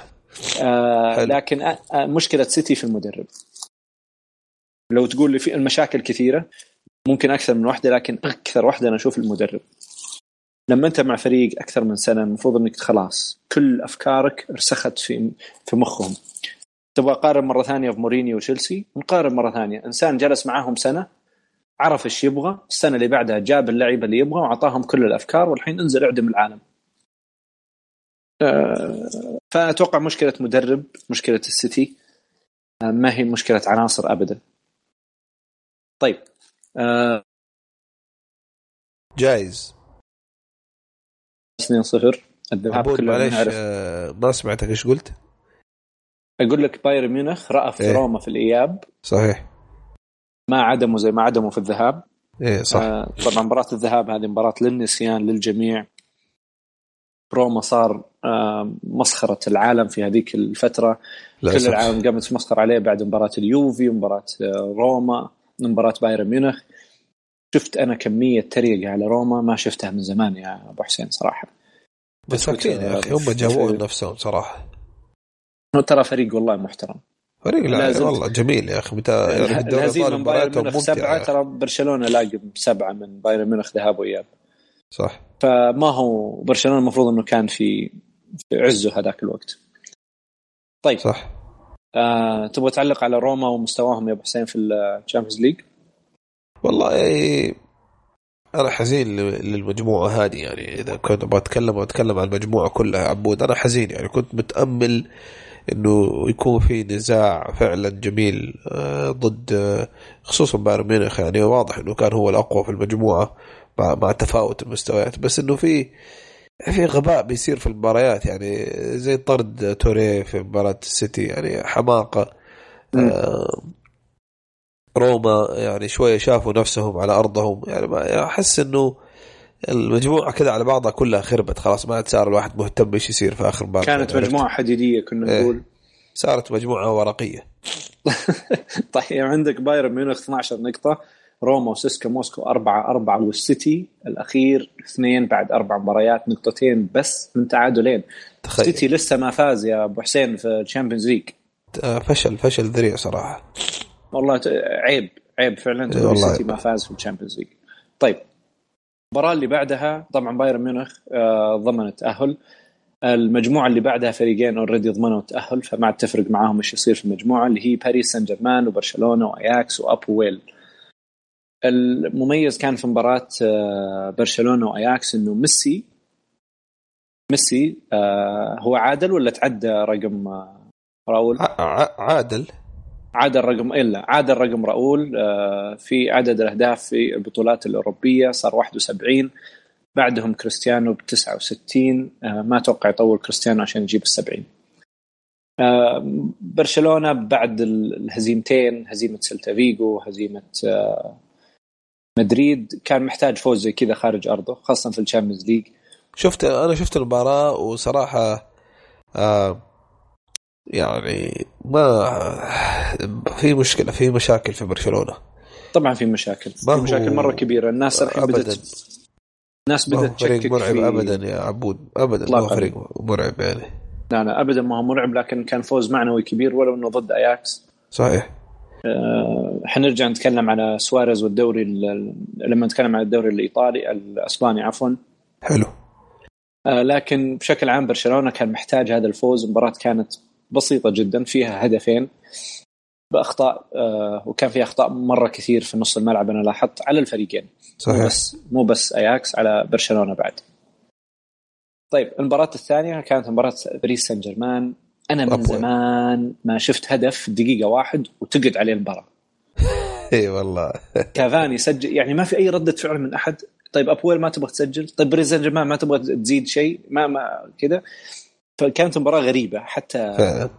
لكن مشكلة سيتي في المدرب. لو تقول لي في المشاكل كثيرة ممكن أكثر من واحدة، لكن أكثر واحدة أنا أشوف المدرب. لما أنت مع فريق أكثر من سنة المفروض أنك خلاص كل أفكارك رسخت في مخهم. تبغى أقارن مرة ثانية في مورينيو وتشيلسي، نقارن مرة ثانية إنسان جلس معاهم سنة عرف إيش يبغى، السنة اللي بعدها جاب اللعيبة اللي يبغى وعطاهم كل الأفكار، والحين انزل اعدم العالم. فأتوقع مشكلة مدرب، مشكلة السيتي ما هي مشكلة عناصر أبدا. طيب
جايز
2-0 الذهاب كله نعرف.
ما سمعتك إيش قلت؟
أقول لك بايرن ميونخ رأف في روما في الإياب،
صحيح،
ما عدموا زي ما عدموا في الذهاب.
صح.
طبعا مباراة الذهاب هذه مباراة للنسيان للجميع. روما صار مسخرة العالم في هذيك الفترة، كل العالم قامت تمسخر عليه بعد مباراة اليوفي ومباراة روما مباراة بايرن ميونخ. شفت أنا كمية تريقة على روما ما شفتها من زمان يا أبو حسين صراحة.
بس أكيد يا أخي هم جابوا نفسهم صراحة.
ترى فريق والله محترم،
فريق لا والله جميل يا أخي.
الهزيمة من بايرن ميونخ 7، ترى برشلونة لاقب 7 من بايرن ميونخ ذهاب وإياب.
صح.
فما هو برشلونة المفروض أنه كان في عزه هذاك الوقت. طيب
صح.
تبغى تعلق على روما ومستواهم يا أبو حسين في الشامبيونز ليج؟
والله أنا حزين للمجموعة هذه، يعني إذا كنت بتكلم عن المجموعة كلها عبود أنا حزين. يعني كنت متأمل إنه يكون في نزاع فعلا جميل ضد خصوصا بايرن ميونخ. يعني واضح إنه كان هو الأقوى في المجموعة مع تفاوت المستويات، بس إنه في غباء بيصير في المباريات، يعني زي طرد توري في مباراة السيتي، يعني حماقة. روما يعني شوية شافوا نفسهم على أرضهم، يعني أحس إنه المجموعة كده على بعضها كلها خربت خلاص، ما صار الواحد مهتم إيش يصير في آخر مباراة.
كانت مجموعة حديدية كنا نقول،
صارت مجموعة ورقية.
طيب عندك بايرن ميونخ 12 نقطة، روما وسيسكا موسكو 4 والسيتي الأخير 2 بعد 4 مباريات، نقطتين بس من تعادلين. السيتي لسه ما فاز يا أبو حسين في الشامبيونز ليج.
فشل ذريع صراحة
والله، عيب فعلا تقول السيتي ما فاز في الشامبيونز ليج. طيب المباراة اللي بعدها طبعا بايرن ميونخ ضمنت تأهل. المجموعة اللي بعدها فريقين اوريدي ضمنوا التأهل، فما عاد تفرق معاهم ايش يصير في المجموعة، اللي هي باريس سان جيرمان وبرشلونة وأياكس وأبويل. المميز كان في مباراة برشلونة وأياكس إنه ميسي هو عادل ولا تعدى رقم راؤول؟ عادل رقم راؤول في عدد الأهداف في البطولات الأوروبية، صار 71، بعدهم كريستيانو ب69. ما أتوقع يطول كريستيانو عشان يجيب 70. برشلونة بعد الهزيمتين، هزيمة سيلتا فيغو، هزيمة مدريد، كان محتاج فوز زي كذا خارج أرضه خاصة في الشامبيونز ليج.
أنا شفت المباراة وصراحة يعني ما في مشكلة، في مشاكل في برشلونة.
طبعا في مشاكل مرة كبيرة. الناس الحين بدت
تشكك مرعب أبدا يا عبود، أبدا ما هو فريق مرعب يعني.
لا أبدا ما هو مرعب، لكن كان فوز معنوي كبير ولو أنه ضد أياكس.
صحيح.
حنرجع نتكلم على سواريز والدوري لما نتكلم على الدوري الإسباني عفوا.
حلو.
لكن بشكل عام برشلونة كان محتاج هذا الفوز. المباراة كانت بسيطة جدا، فيها هدفين بأخطاء، وكان فيها أخطاء مرة كثير في نص الملعب. أنا لاحظت على الفريقين.
صحيح.
مو بس أياكس، على برشلونة بعد. طيب المباراة الثانية كانت مباراة باريس سان جيرمان. أنا من زمان ما شفت هدف دقيقة واحد وتقعد عليه المباراة.
اي والله.
كافاني سجل، يعني ما في أي ردة فعل من أحد. طيب أبويل ما تبغى تسجل، طيب باريس سان جيرمان ما تبغى تزيد شيء، ما كذا. فكانت مباراة غريبة حتى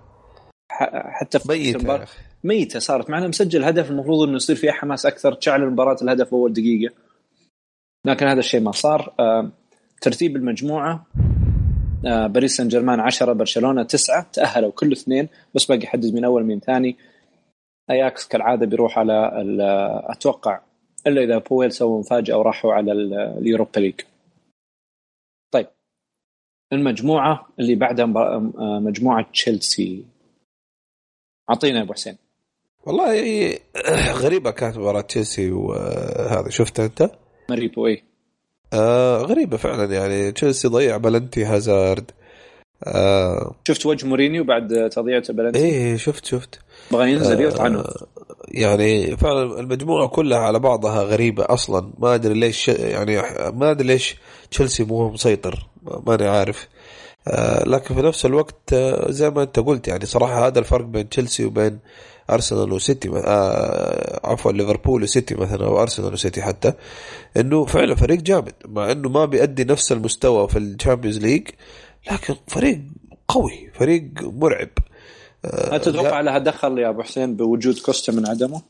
في
ميتة صارت معنا. مسجل هدف المفروض إنه يصير فيها حماس أكثر، تشعل المباراة الهدف أول دقيقة، لكن هذا الشيء ما صار. ترتيب المجموعة باريس سان جيرمان 10، برشلونة 9، تأهلوا كل اثنين، بس باقي يحدد من أول من ثاني. أياكس كالعادة بيروح على أتوقع إلا إذا بويل سووا مفاجأة وراحوا على اليوروبا ليج. طيب المجموعة اللي بعدها مجموعة تشيلسي، أعطينا أبو حسين.
والله غريبة كانت مباراة تشيلسي، وهذا شفته أنت
مريبو إيه؟
غريبة فعلا، يعني تشيلسي ضيع بلنتي هازارد.
شفت وجه مورينيو بعد تضييع بلنتي؟
إيه شفت
بغى ينزل يطعنه. يعني
فعلا المجموعة كلها على بعضها غريبة أصلا، ما أدري ليش، يعني ما أدري ليش تشيلسي مو مسيطر، ماني عارف. لكن في نفس الوقت زي ما أنت قلت، يعني صراحة هذا الفرق بين تشيلسي وبين أرسنال وسيتي، عفوا ليفربول وسيتي مثلا، أو أرسنال وسيتي حتى، إنه فعلا فريق جامد، مع إنه ما بيأدي نفس المستوى في الشامبيونز ليج، لكن فريق قوي، فريق مرعب.
هل تتوقع لها دخل يا أبو حسين بوجود كوستا من عدمه؟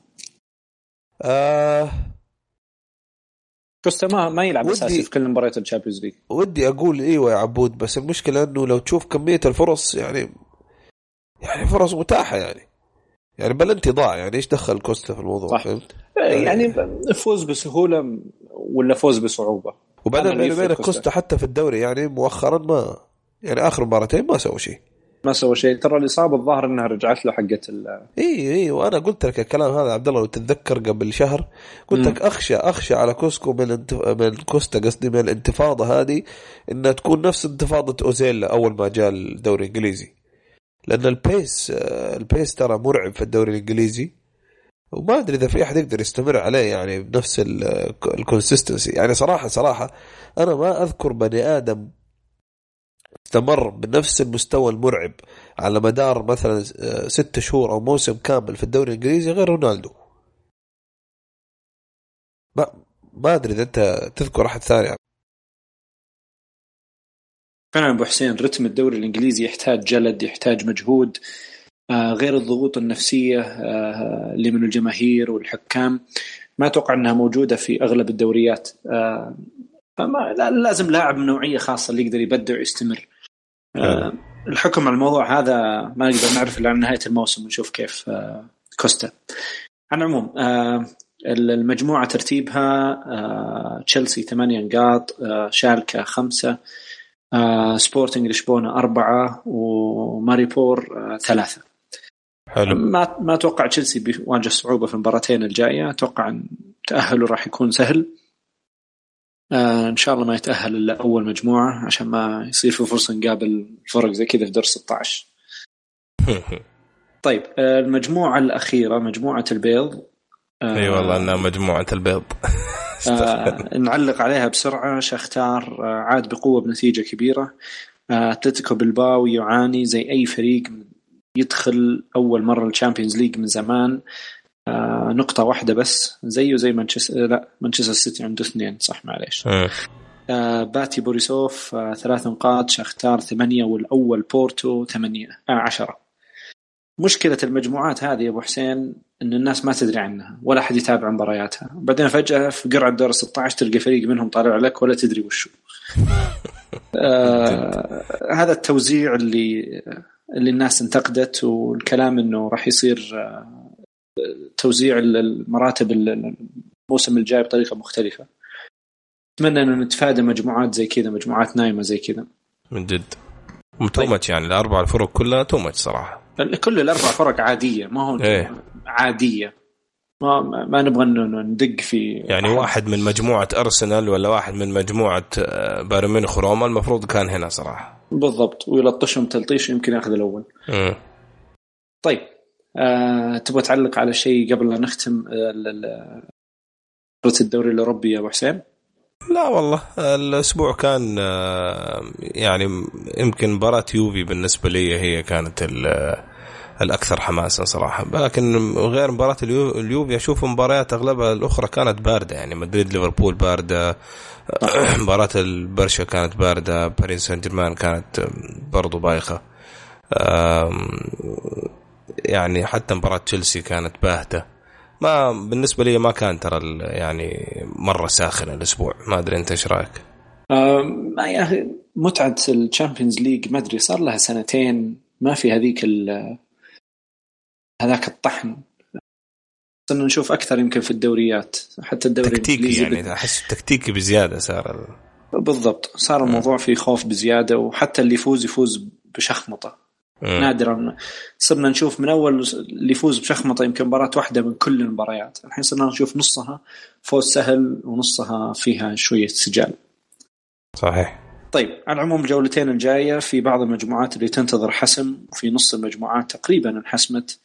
كوستا ما يلعب أساسي في كل مباريات الشامبيونز ليج.
ودي أقول إيوه يا عبود، بس المشكلة إنه لو تشوف كمية الفرص، يعني فرص متاحة، يعني بلنتي ضاع، يعني إيش دخل كوستا في الموضوع؟ فهمت؟
يعني فوز بسهولة ولا فوز بصعوبة.
وبعدين بين كوستا حتى في الدوري، يعني مؤخرا ما، يعني آخر مباراتين ما سوى شيء.
ترى الإصابة الظاهر إنها رجعت له حقة
إيه وأنا قلت لك الكلام هذا عبد الله، لو تتذكر قبل شهر قلت لك أخشى على كوسكو من كوستا، قصدي من الانتفاضة هذه، إنها تكون نفس انتفاضة أوزيلا أول ما جاء الدوري الإنجليزي، لأن البيس ترى مرعب في الدوري الإنجليزي، وما أدري إذا في أحد يقدر يستمر عليه يعني بنفس الكونسيستنسي. يعني صراحة أنا ما أذكر بني آدم استمر بنفس المستوى المرعب على مدار مثلا 6 شهور أو موسم كامل في الدوري الإنجليزي غير رونالدو. ما أدري إذا أنت تذكر أحد ثاني.
فعلا أبو حسين، رتم الدوري الإنجليزي يحتاج جلد، يحتاج مجهود، غير الضغوط النفسية اللي من الجماهير والحكام، ما أتوقع أنها موجودة في أغلب الدوريات. فما لازم لاعب نوعية خاصة اللي يقدر يبدع ويستمر. الحكم على الموضوع هذا ما نقدر نعرف إلا عن نهاية الموسم، نشوف كيف كوستا. على العموم المجموعة ترتيبها تشيلسي 8 نقاط، شالكة 5، سبورتنج لشبونة 4، وماريبور 3.
حلو.
ما أتوقع تشيلسي بيواجه صعوبة في المباراتين الجاية. أتوقع أن تأهله راح يكون سهل. إن شاء الله ما يتأهل إلا أول مجموعة عشان ما يصير في فرصة نقابل فرق زي كذا في دور 16. طيب المجموعة الأخيرة مجموعة البيض.
أي والله أنها مجموعة البيض.
نعلق عليها بسرعة. شختار عاد بقوة بنتيجة كبيرة. أتلتيكو بلباو يعاني زي أي فريق يدخل أول مرة الشامبيونز ليج من زمان. نقطة واحدة بس، زي مانشستر سيتي عنده 2 صح معليش. باتي بوريسوف 3 نقاط، شختار 8، والأول بورتو 10. مشكلة المجموعات هذه يا أبو حسين إن الناس ما تدري عنها ولا أحد يتابع مبارياتها، بعدين فجأة في قرعة دور 16 تلقى فريق منهم طالع لك ولا تدري وشو. هذا التوزيع اللي الناس انتقدت، والكلام إنه راح يصير توزيع المراتب الموسم الجاي بطريقة مختلفة. أتمنى إنه نتفادى مجموعات زي كذا، مجموعات نايمة زي كذا من جد.
تومتش يعني الأربع الفرق كلها تومتش صراحة.
كل الأربع فرق عادية، ما هو عادية، ما نبغى ندق في
يعني واحد من مجموعة أرسنال ولا واحد من مجموعة بايرن ميونخ وروما المفروض كان هنا صراحة.
بالضبط، ويلطشهم تلطيش يمكن ياخذ الأول. طيب تبغى تعلق على شيء قبل لا نختم الدوري الأوروبي يا أبو حسين؟
لا والله الأسبوع كان يعني يمكن مباراة يوفي بالنسبة لي هي كانت الأكثر حماسا صراحة، لكن غير مباراة اليوفي أشوف مباريات أغلبها الأخرى كانت باردة، يعني مدريد ليفربول باردة، مباراة البرشا كانت باردة، باريس سان جيرمان كانت برضو بايخة، يعني حتى مباراة تشيلسي كانت باهتة. ما بالنسبة لي ما كان ترى يعني مرة ساخن الأسبوع. ما أدري أنت إيش رأيك؟
يا أخي متعة الشامبيونز ليج ما أدري صار لها سنتين ما في هذاك الطحن. صرنا نشوف أكثر يمكن في الدوريات، حتى الدوري
الإنجليزي يعني أحس تكتيكي بزيادة صار.
بالضبط، صار الموضوع فيه خوف بزيادة، وحتى اللي يفوز بشخمطة. نادرا صرنا نشوف من أول اللي يفوز بشخمطة يمكن مباراة واحدة من كل المباريات، الحين صرنا نشوف نصها فوز سهل ونصها فيها شوية سجال.
صحيح.
طيب على العموم الجولتين الجاية في بعض المجموعات اللي تنتظر حسم، وفي نص المجموعات تقريبا انحسمت.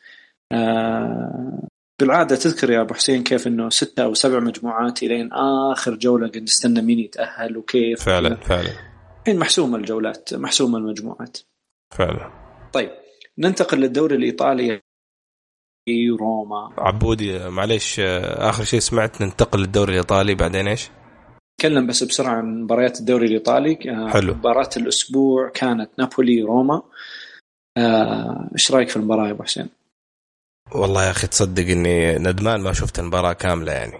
بالعادة تذكر يا أبو حسين كيف إنه 6 أو 7 مجموعات إلين آخر جولة قد نستنى مين يتأهل وكيف.
فعلا.
الحين محسومة الجولات، محسومة المجموعات
فعلا.
طيب ننتقل للدوري الإيطالي. روما
عبودي معليش، آخر شيء سمعت ننتقل للدوري الإيطالي بعدين إيش؟
نتكلم بس بسرعة عن مباريات الدوري الإيطالي.
حلو.
مباراة الأسبوع كانت نابولي روما. إيش رأيك في المباراة يا أبو حسين؟
والله يا أخي تصدق إني ندمان ما شفت المباراة كاملة يعني.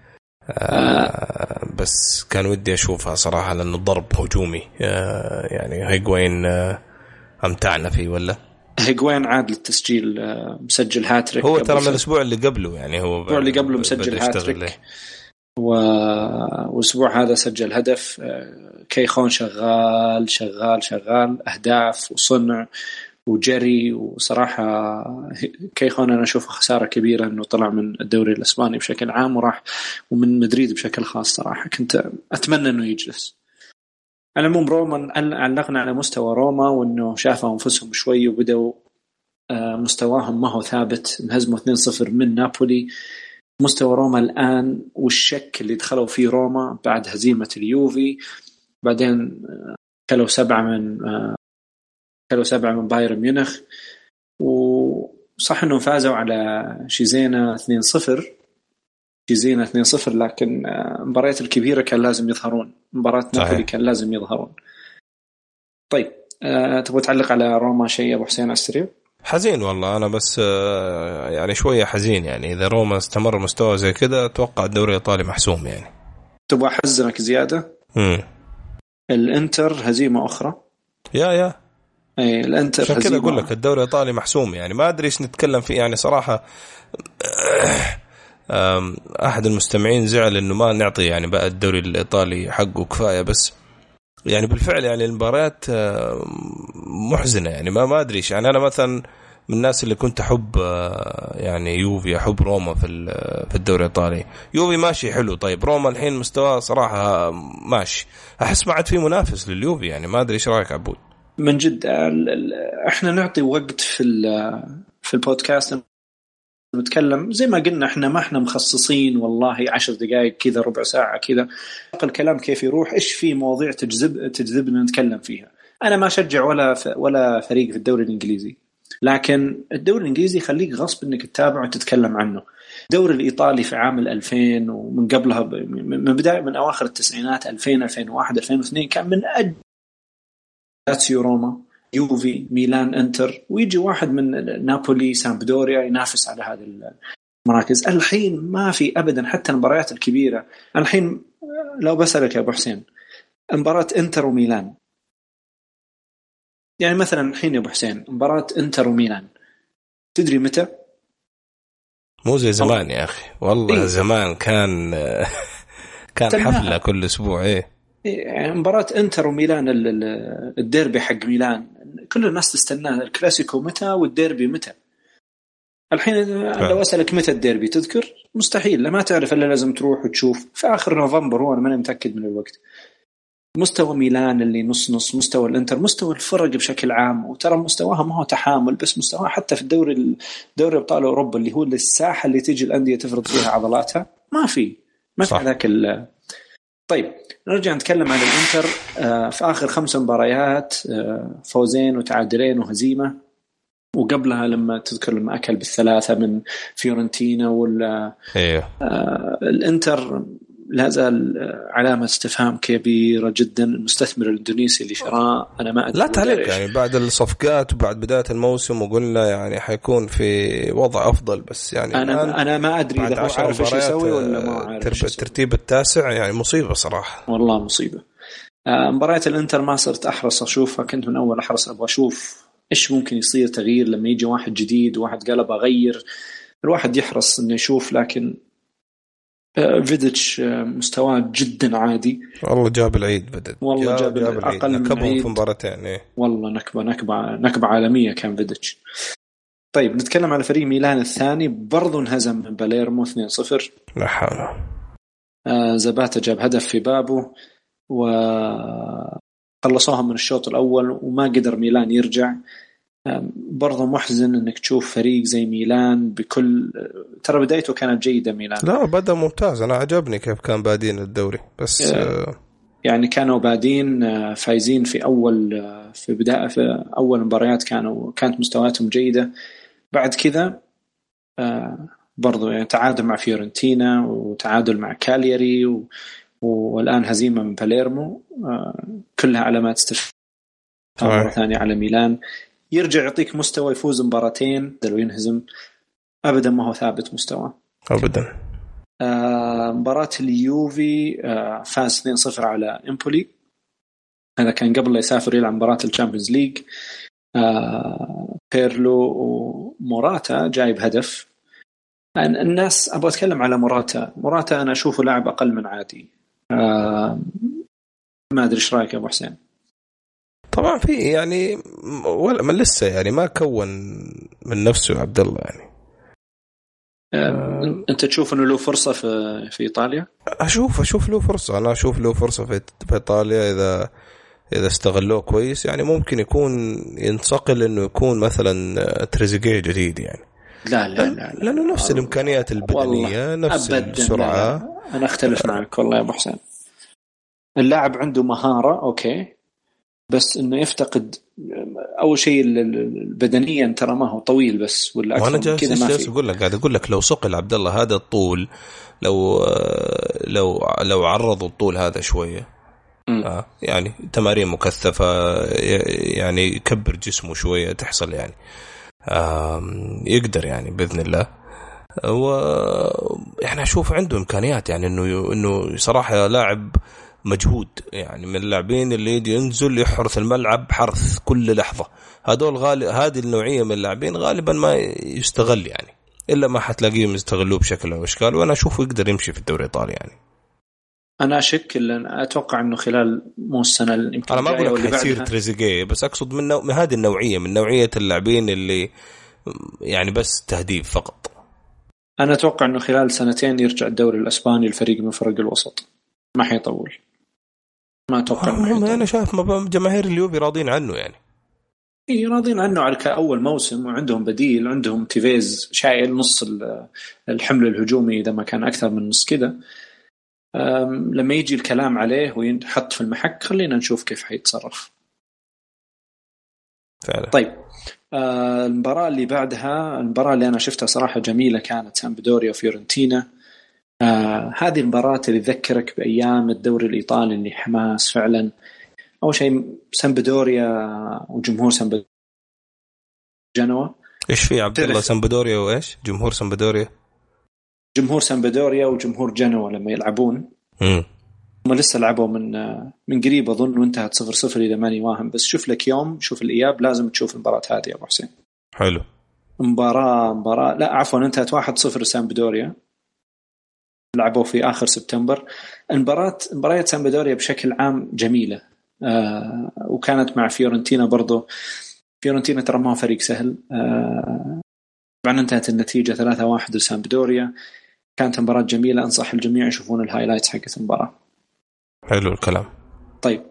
بس كان ودي أشوفها صراحة لأنه ضرب هجومي. يعني هيغوين أمتعنا فيه ولا؟
هيغوين عاد للتسجيل، مسجل هاتريك.
هو ترى من الأسبوع اللي قبله، يعني هو
الأسبوع اللي قبله مسجل هاتريك، والأسبوع هذا سجل هدف. كيخون شغال أهداف وصنع وجري. وصراحة كيخون أنا أشوفه خسارة كبيرة أنه طلع من الدوري الإسباني بشكل عام وراح، ومن مدريد بشكل خاص. صراحة كنت أتمنى أنه يجلس. على العموم روما علقنا على مستوى روما، وأنه شافوا أنفسهم شوي وبدأوا مستواهم ما هو ثابت، انهزموا 2-0 من نابولي. مستوى روما الآن والشك اللي دخلوا فيه روما بعد هزيمة اليوفي، بعدين كلوا 7 من بايرن ميونخ، وصح أنهم فازوا على شيزينا 2-0، لكن المباريات الكبيرة كان لازم يظهرون. مباراة نابولي كان لازم يظهرون. طيب تبغى تعلق على روما شيء أبو حسين السريع؟
حزين والله أنا، بس يعني شوية حزين. يعني إذا روما استمر مستوى زي كده أتوقع الدوري الإيطالي محسوم. يعني
تبغى أحزنك زيادة؟ الإنتر هزيمة أخرى.
يا
الانتر
عشان كذا اقول لك الدوري الايطالي محسوم. يعني ما ادري ايش نتكلم فيه يعني صراحه. احد المستمعين زعل انه ما نعطي يعني بقى الدوري الايطالي حقه كفايه، بس يعني بالفعل يعني المباريات محزنه. يعني ما ادري ايش. يعني انا مثلا من الناس اللي كنت احب يعني يوفي، احب روما في الدوري الايطالي. يوفي ماشي حلو، طيب روما الحين مستواه صراحه ماشي، احس ما عاد في منافس لليوفي. يعني ما ادري ايش رايك عبود؟
من جد احنا نعطي وقت في البودكاست نتكلم زي ما قلنا. احنا ما احنا مخصصين والله 10 دقائق كذا، ربع ساعة كذا، الكلام كيف يروح، ايش في مواضيع تجذبنا نتكلم فيها. انا ما اشجع ولا فريق في الدوري الانجليزي، لكن الدوري الانجليزي خليك غصب انك تتابع وتتكلم عنه. الدوري الايطالي في عام 2000 ومن قبلها من اواخر التسعينات 2000 2001 2002 كان من لاتسيو روما يوفي ميلان انتر، ويجي واحد من نابولي سامبدوريا ينافس على هذه المراكز. الحين ما في ابدا حتى المباريات الكبيره. الحين لو بسألك يا ابو حسين مباراه انتر وميلان، يعني مثلا الحين يا ابو حسين مباراه انتر وميلان تدري متى؟
مو زي زمان يا اخي والله. إيه؟ زمان كان حفله كل اسبوع.
يعني مباراة انتر وميلان الديربي حق ميلان كل الناس تستناه. الكلاسيكو متى والديربي متى؟ الحين لو أسألك متى الديربي تذكر؟ مستحيل، لما تعرف إلا لازم تروح وتشوف في آخر نوفمبر. هو أنا ماني متأكد من الوقت. مستوى ميلان اللي نص، مستوى الانتر، مستوى الفرق بشكل عام، وترى مستواها ما هو تحامل، بس مستواها حتى في دوري أبطال أوروبا اللي هو الساحة اللي تيجي الأندية تفرض فيها عضلاتها ما في هذاك طيب نرجع نتكلم عن الانتر. في اخر 5 مباريات فوزين وتعادلين وهزيمه، وقبلها لما تذكر لما اكل بالثلاثه من فيورنتينا ولا الانتر لا زال علامه استفهام كبيره جدا. المستثمر الاندونيسي اللي شراه انا ما ادري
لا تعليق يعني بعد الصفقات وبعد بداية الموسم وقلنا يعني حيكون في وضع افضل، بس يعني
انا ما ادري اذا هو عارف ايش يسوي ولا ما عارف.
الترتيب التاسع يعني مصيبه صراحه،
والله مصيبه. مباريات الانتر ما صرت احرص اشوفها، كنت من اول احرص ابغى اشوف ايش ممكن يصير تغيير لما يجي واحد جديد وواحد قلب اغير، الواحد يحرص انه يشوف. لكن فيديتش مستواه جدا عادي.
والله جاب العيد بدل،
والله جاب اقل من العيد
في مباراتين.
والله نكبه عالميه كان فيديتش. طيب نتكلم على فريق ميلان الثاني، برضو انهزم من باليرمو 2-0.
لا حول.
زباتا جاب هدف في بابه وخلصوها من الشوط الأول وما قدر ميلان يرجع. برضو محزن انك تشوف فريق زي ميلان بكل ترى بدايته كانت جيدة. ميلان
لا بدأ ممتاز، أنا عجبني كيف كان بادين الدوري، بس
يعني كانوا بادين فايزين في أول مباريات كانت مستوياتهم جيدة. بعد كذا برضو يعني تعادل مع فيورنتينا وتعادل مع كالياري والآن هزيمة من باليرمو، كلها علامات استفهام مرة ثانية على ميلان. يرجع يعطيك مستوى يفوز مباراتين لو ينهزم، أبدا ما هو ثابت مستوى
أبدا.
مباراة اليوفي فاز 2-0 على إمبولي، هذا كان قبل لا يسافر يلعب مباراة الشامبيونز ليج. بيرلو وموراتا جايب هدف. الناس أبغى أتكلم على موراتا أنا أشوفه لاعب أقل من عادي. ما أدري إيش رأيك يا أبو حسين؟
طبعا في يعني ولا من لسه يعني ما كون من نفسه عبد الله يعني.
أنت تشوف إنه له فرصة في إيطاليا؟
أشوف له فرصة. أنا أشوف له فرصة في إيطاليا إذا استغلوه كويس، يعني ممكن ينتقل إنه يكون مثلا تريزيجيه جديد يعني.
لا
لأنه نفس الإمكانيات البدنية نفس السرعة.
لا. أنا أختلف معك والله يا أبو حسين. اللاعب عنده مهارة أوكي، بس إنه يفتقد أول شيء البدنيا ترى ما هو طويل بس ولا أكثر من كذا ما في.
قاعد أقول لك لو صقل عبد الله هذا الطول، لو عرضوا الطول هذا شوية يعني تمارين مكثفة يعني يكبر جسمه شوية تحصل يعني يقدر يعني بإذن الله. وإحنا أشوف عنده إمكانيات يعني إنه صراحة لاعب مجهود، يعني من اللاعبين اللي يجي ينزل يحرث الملعب حرث كل لحظة. هذول هذه النوعية من اللاعبين غالبا ما يستغل يعني، إلا ما حتلاقيهم يستغلوه بشكل أو أشكال، وأنا أشوفه يقدر يمشي في الدوري الإيطالي يعني.
أنا أشك لأن أتوقع إنه خلال مو السنة الإمكانية
أنا ما أقول لك حيصير تريزيجيه، بس أقصد من هذه النوعية، من نوعية اللاعبين اللي يعني بس تهديف فقط.
أنا أتوقع إنه خلال 2 يرجع الدوري الإسباني الفريق من فرق الوسط، ما حيطول. ما أتوقع.
أنا شايف جماهير اليوفي راضين عنه يعني.
راضين عنه على كأول موسم، وعندهم بديل، عندهم تيفيز شايل نص الحمل الهجومي إذا ما كان أكثر من نص كده. لما يجي الكلام عليه وينحط في المحك خلينا نشوف كيف حيتصرف
فعلا.
طيب المباراة اللي بعدها، المباراة اللي أنا شفتها صراحة جميلة كانت سامبدوريا وفيورنتينا. هذه المباراة اللي تذكرك بأيام الدوري الإيطالي اللي حماس فعلا. أول شيء سامبدوريا وجمهور سامبدوريا جنوا.
إيش في عبد الله سامبدوريا وإيش جمهور سامبدوريا؟
جمهور سامبدوريا وجمهور جنوا لما يلعبون هم لسه لعبوا من قريب أظن وانتهت 0-0 إذا ماني واهم. بس شوف لك يوم شوف الإياب لازم تشوف المباراة هذه يا أبو حسين.
حلو.
مباراة لا عفوا انتهت 1-0 سامبدوريا، لعبوا في آخر سبتمبر. مباريات سامبدوريا بشكل عام جميلة. وكانت مع فيورنتينا برضو. فيورنتينا ترى ما هو فريق سهل. طبعا انتهت النتيجة 3-1 لسامبدوريا. كانت مباراة جميلة، أنصح الجميع يشوفون الهايلايتس حقت المباراة.
حلو الكلام.
طيب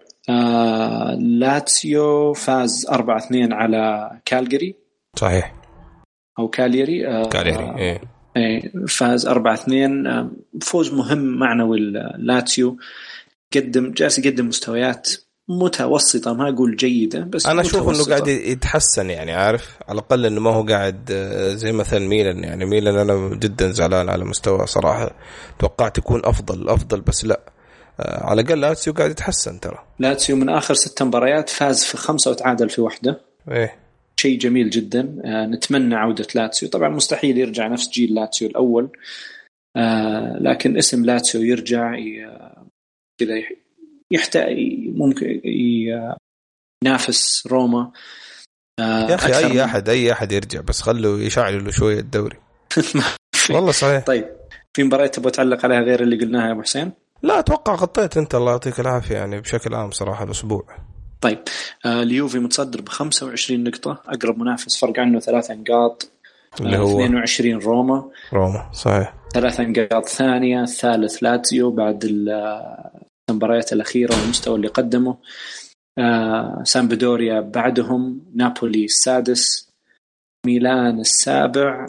لاتسيو فاز 4-2 على كالجري.
صحيح.
أو كاليري.
كاليري
فاز 4-2. فوز مهم معنوي لاتسيو. جالس يقدم مستويات متوسطة، ما أقول جيدة بس
أنا أشوف إنه قاعد يتحسن يعني، عارف على الأقل إنه ما هو قاعد زي مثلا ميلان. يعني ميلان أنا جدا زعلان على مستوى صراحة، توقعت يكون أفضل بس لا، على الأقل لاتسيو قاعد يتحسن. ترى
لاتسيو من آخر 6 مباريات فاز في 5 وتعادل في 1.
إيه
شيء جميل جدا. نتمنى عودة لاتسيو. طبعا مستحيل يرجع نفس جيل لاتسيو الأول، لكن اسم لاتسيو يرجع كذا يحتاج ممكن ينافس روما.
يا أخي أي أحد يرجع، بس خلوا يشعلوا له شوية الدوري. والله صحيح.
طيب في مباراة تبغى تعلق عليها غير اللي قلناها يا أبو حسين؟
لا أتوقع غطيت أنت، الله يعطيك العافية يعني بشكل عام صراحة الأسبوع.
طيب اليوفي متصدر ب25 نقطة، أقرب منافس فرق عنه 3 نقاط اللي هو 22 روما
صحيح.
3 نقاط ثانية. الثالث لاتزيو بعد المباريات الأخيرة والمستوى اللي قدمه. سامبدوريا بعدهم، نابولي السادس، ميلان السابع،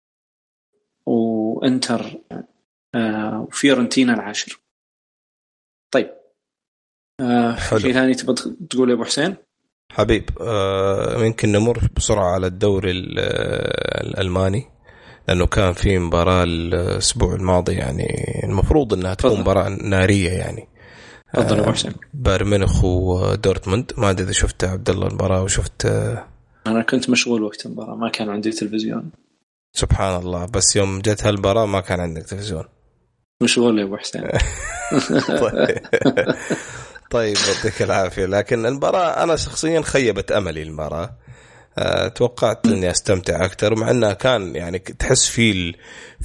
وإنتر وفيورنتينا العاشر. طيب شيء ثاني تبغى تقول يا أبو حسين؟
حبيب ممكن نمر بسرعة على الدوري الألماني، لأنه كان في مباراة الأسبوع الماضي يعني المفروض أنها تكون مباراة نارية يعني.
تفضل أبو حسين.
بايرن ميونخ ودورتموند. ما أدري إذا شفت عبد الله المباراة وشفت.
أنا كنت مشغول وقت المباراة، ما كان عندي تلفزيون.
سبحان الله، بس يوم جت هالمباراة ما كان عندك تلفزيون.
مشغول يا أبو حسين.
طيب يعطيك العافية. لكن المباراة أنا شخصيا خيبت أملي المباراة. توقعت إني أستمتع أكتر، ومع أنها كان يعني تحس في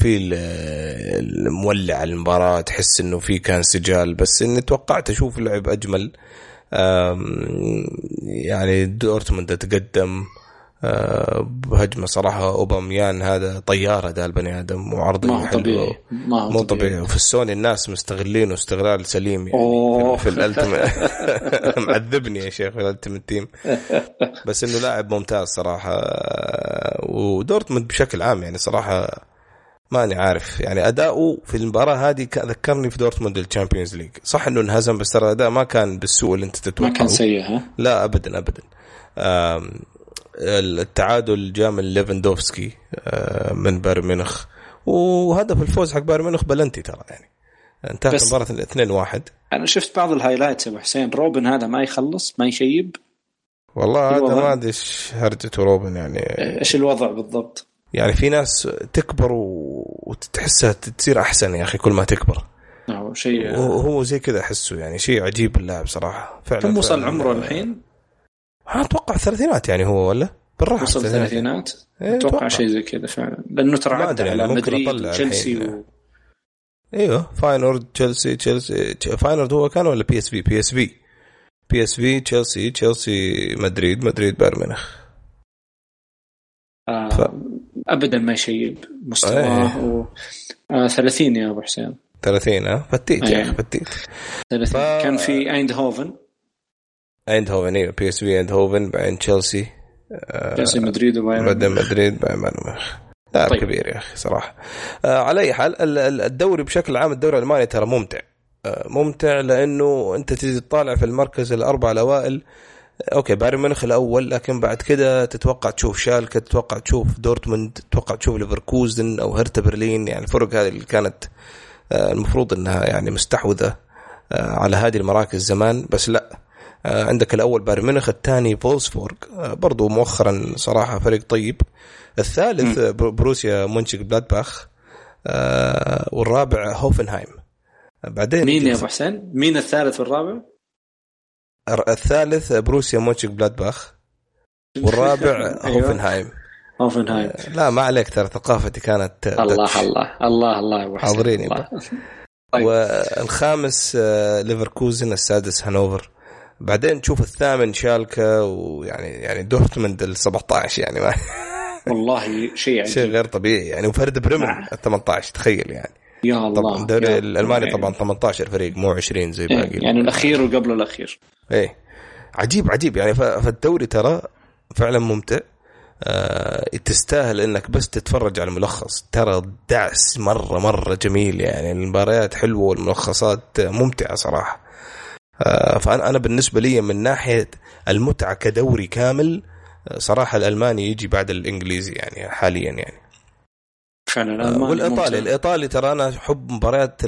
المولع المباراة، تحس إنه في كان سجال، بس إني توقعت أشوف لعب أجمل. يعني دورتموند تقدم بهجمة صراحة. أوباميان هذا طيارة ده البني آدم، وعرضه حلو مو طبيعي. وفي السوني الناس مستغلينه استغلال سليم يعني في الألتيميت. معذبني يا شيخ في الألتيميت تيم، بس إنه لاعب ممتاز صراحة. ودورتموند بشكل عام يعني صراحة ماني عارف يعني أداؤه في المباراة هذه ذكرني في دورتموند الشامبيونز ليج. صح إنه انهزم، بس ترى أداء ما كان بالسوء اللي أنت تتوقعه،
ما كان سيء.
لا أبدا. التعادل جاء من ليفاندوفسكي من بايرن ميونخ، وهدف الفوز حق بايرن ميونخ بلنتي ترى يعني انتهت المباراة 2-1.
أنا شفت بعض الهايلايتس يا أبو حسين، روبن هذا ما يخلص ما يشيب
والله. هذا ما أدري إيش هرجته روبن يعني،
إيش الوضع بالضبط يعني.
في ناس تكبر وتحسها تصير أحسن يا أخي كل ما تكبر.
شيء
هو زي كده أحسه يعني، شيء عجيب اللاعب صراحة فعلا.
كم وصل عمره الحين؟
أنا أتوقع 30 يعني هو، ولا بالراحة
وصل 30. أتوقع شيء زي كده فعلا، لأنه ترى عدى على مدريد وتشيلسي
ايوه فاينورد تشيلسي فاينورد هو كان ولا بي اس في تشيلسي مدريد بايرن ميونخ.
ابدا ما يشيب مستواه. 30 يا ابو حسين.
30 فتيت يا اخي فتيت.
30 كان في ايندهوفن
ايوه بي اس في ايندهوفن، بعدين تشيلسي
مدريد وبايرن
ميونخ. لاعب طيب. كبير يا أخي صراحة. على أي حال الدوري بشكل عام، الدوري الألماني ترى ممتع لأنه أنت تيجي تطالع في المركز الأربعة الأوائل. أوكي بايرن ميونخ الأول، لكن بعد كده تتوقع تشوف شالكة، تتوقع تشوف دورتموند، تتوقع تشوف ليفركوزن أو هرتا برلين. يعني الفرق هذه اللي كانت المفروض أنها يعني مستحوذة على هذه المراكز زمان، بس لا. عندك الأول بايرن ميونخ، الثاني فولسبورغ برضو مؤخرا صراحة فريق طيب، الثالث بروسيا مونشنغ بلادباخ، والرابع هوفنهايم. بعدين
مين يا أبو حسين؟ مين الثالث والرابع؟
الثالث بروسيا مونشنغ بلادباخ، والرابع هوفنهايم. لا ما عليك، ترى ثقافتي كانت
الله يا أبو حسين
حاضرين. طيب. والخامس ليفركوزن، السادس هانوفر، بعدين تشوف الثامن شالكة، ويعني دورتموند 17 يعني ما
والله شيء
غير طبيعي يعني. وفرد بريمن 18 تخيل يعني.
يا الله.
طبعا الدوري الألماني طبعا 18 فريق مو 20 زي باقي
يعني الأخير وقبل الأخير.
ايه عجيب يعني. فالدوري ترى فعلا ممتع. تستاهل انك بس تتفرج على الملخص، ترى دعس مرة جميل يعني. المباريات حلوة والملخصات ممتعة صراحة. فأنا بالنسبة لي من ناحية المتعة كدوري كامل صراحة الألماني يجي بعد الإنجليزي يعني حاليا يعني
فعلا.
والإيطالي ترى أنا أحب مباريات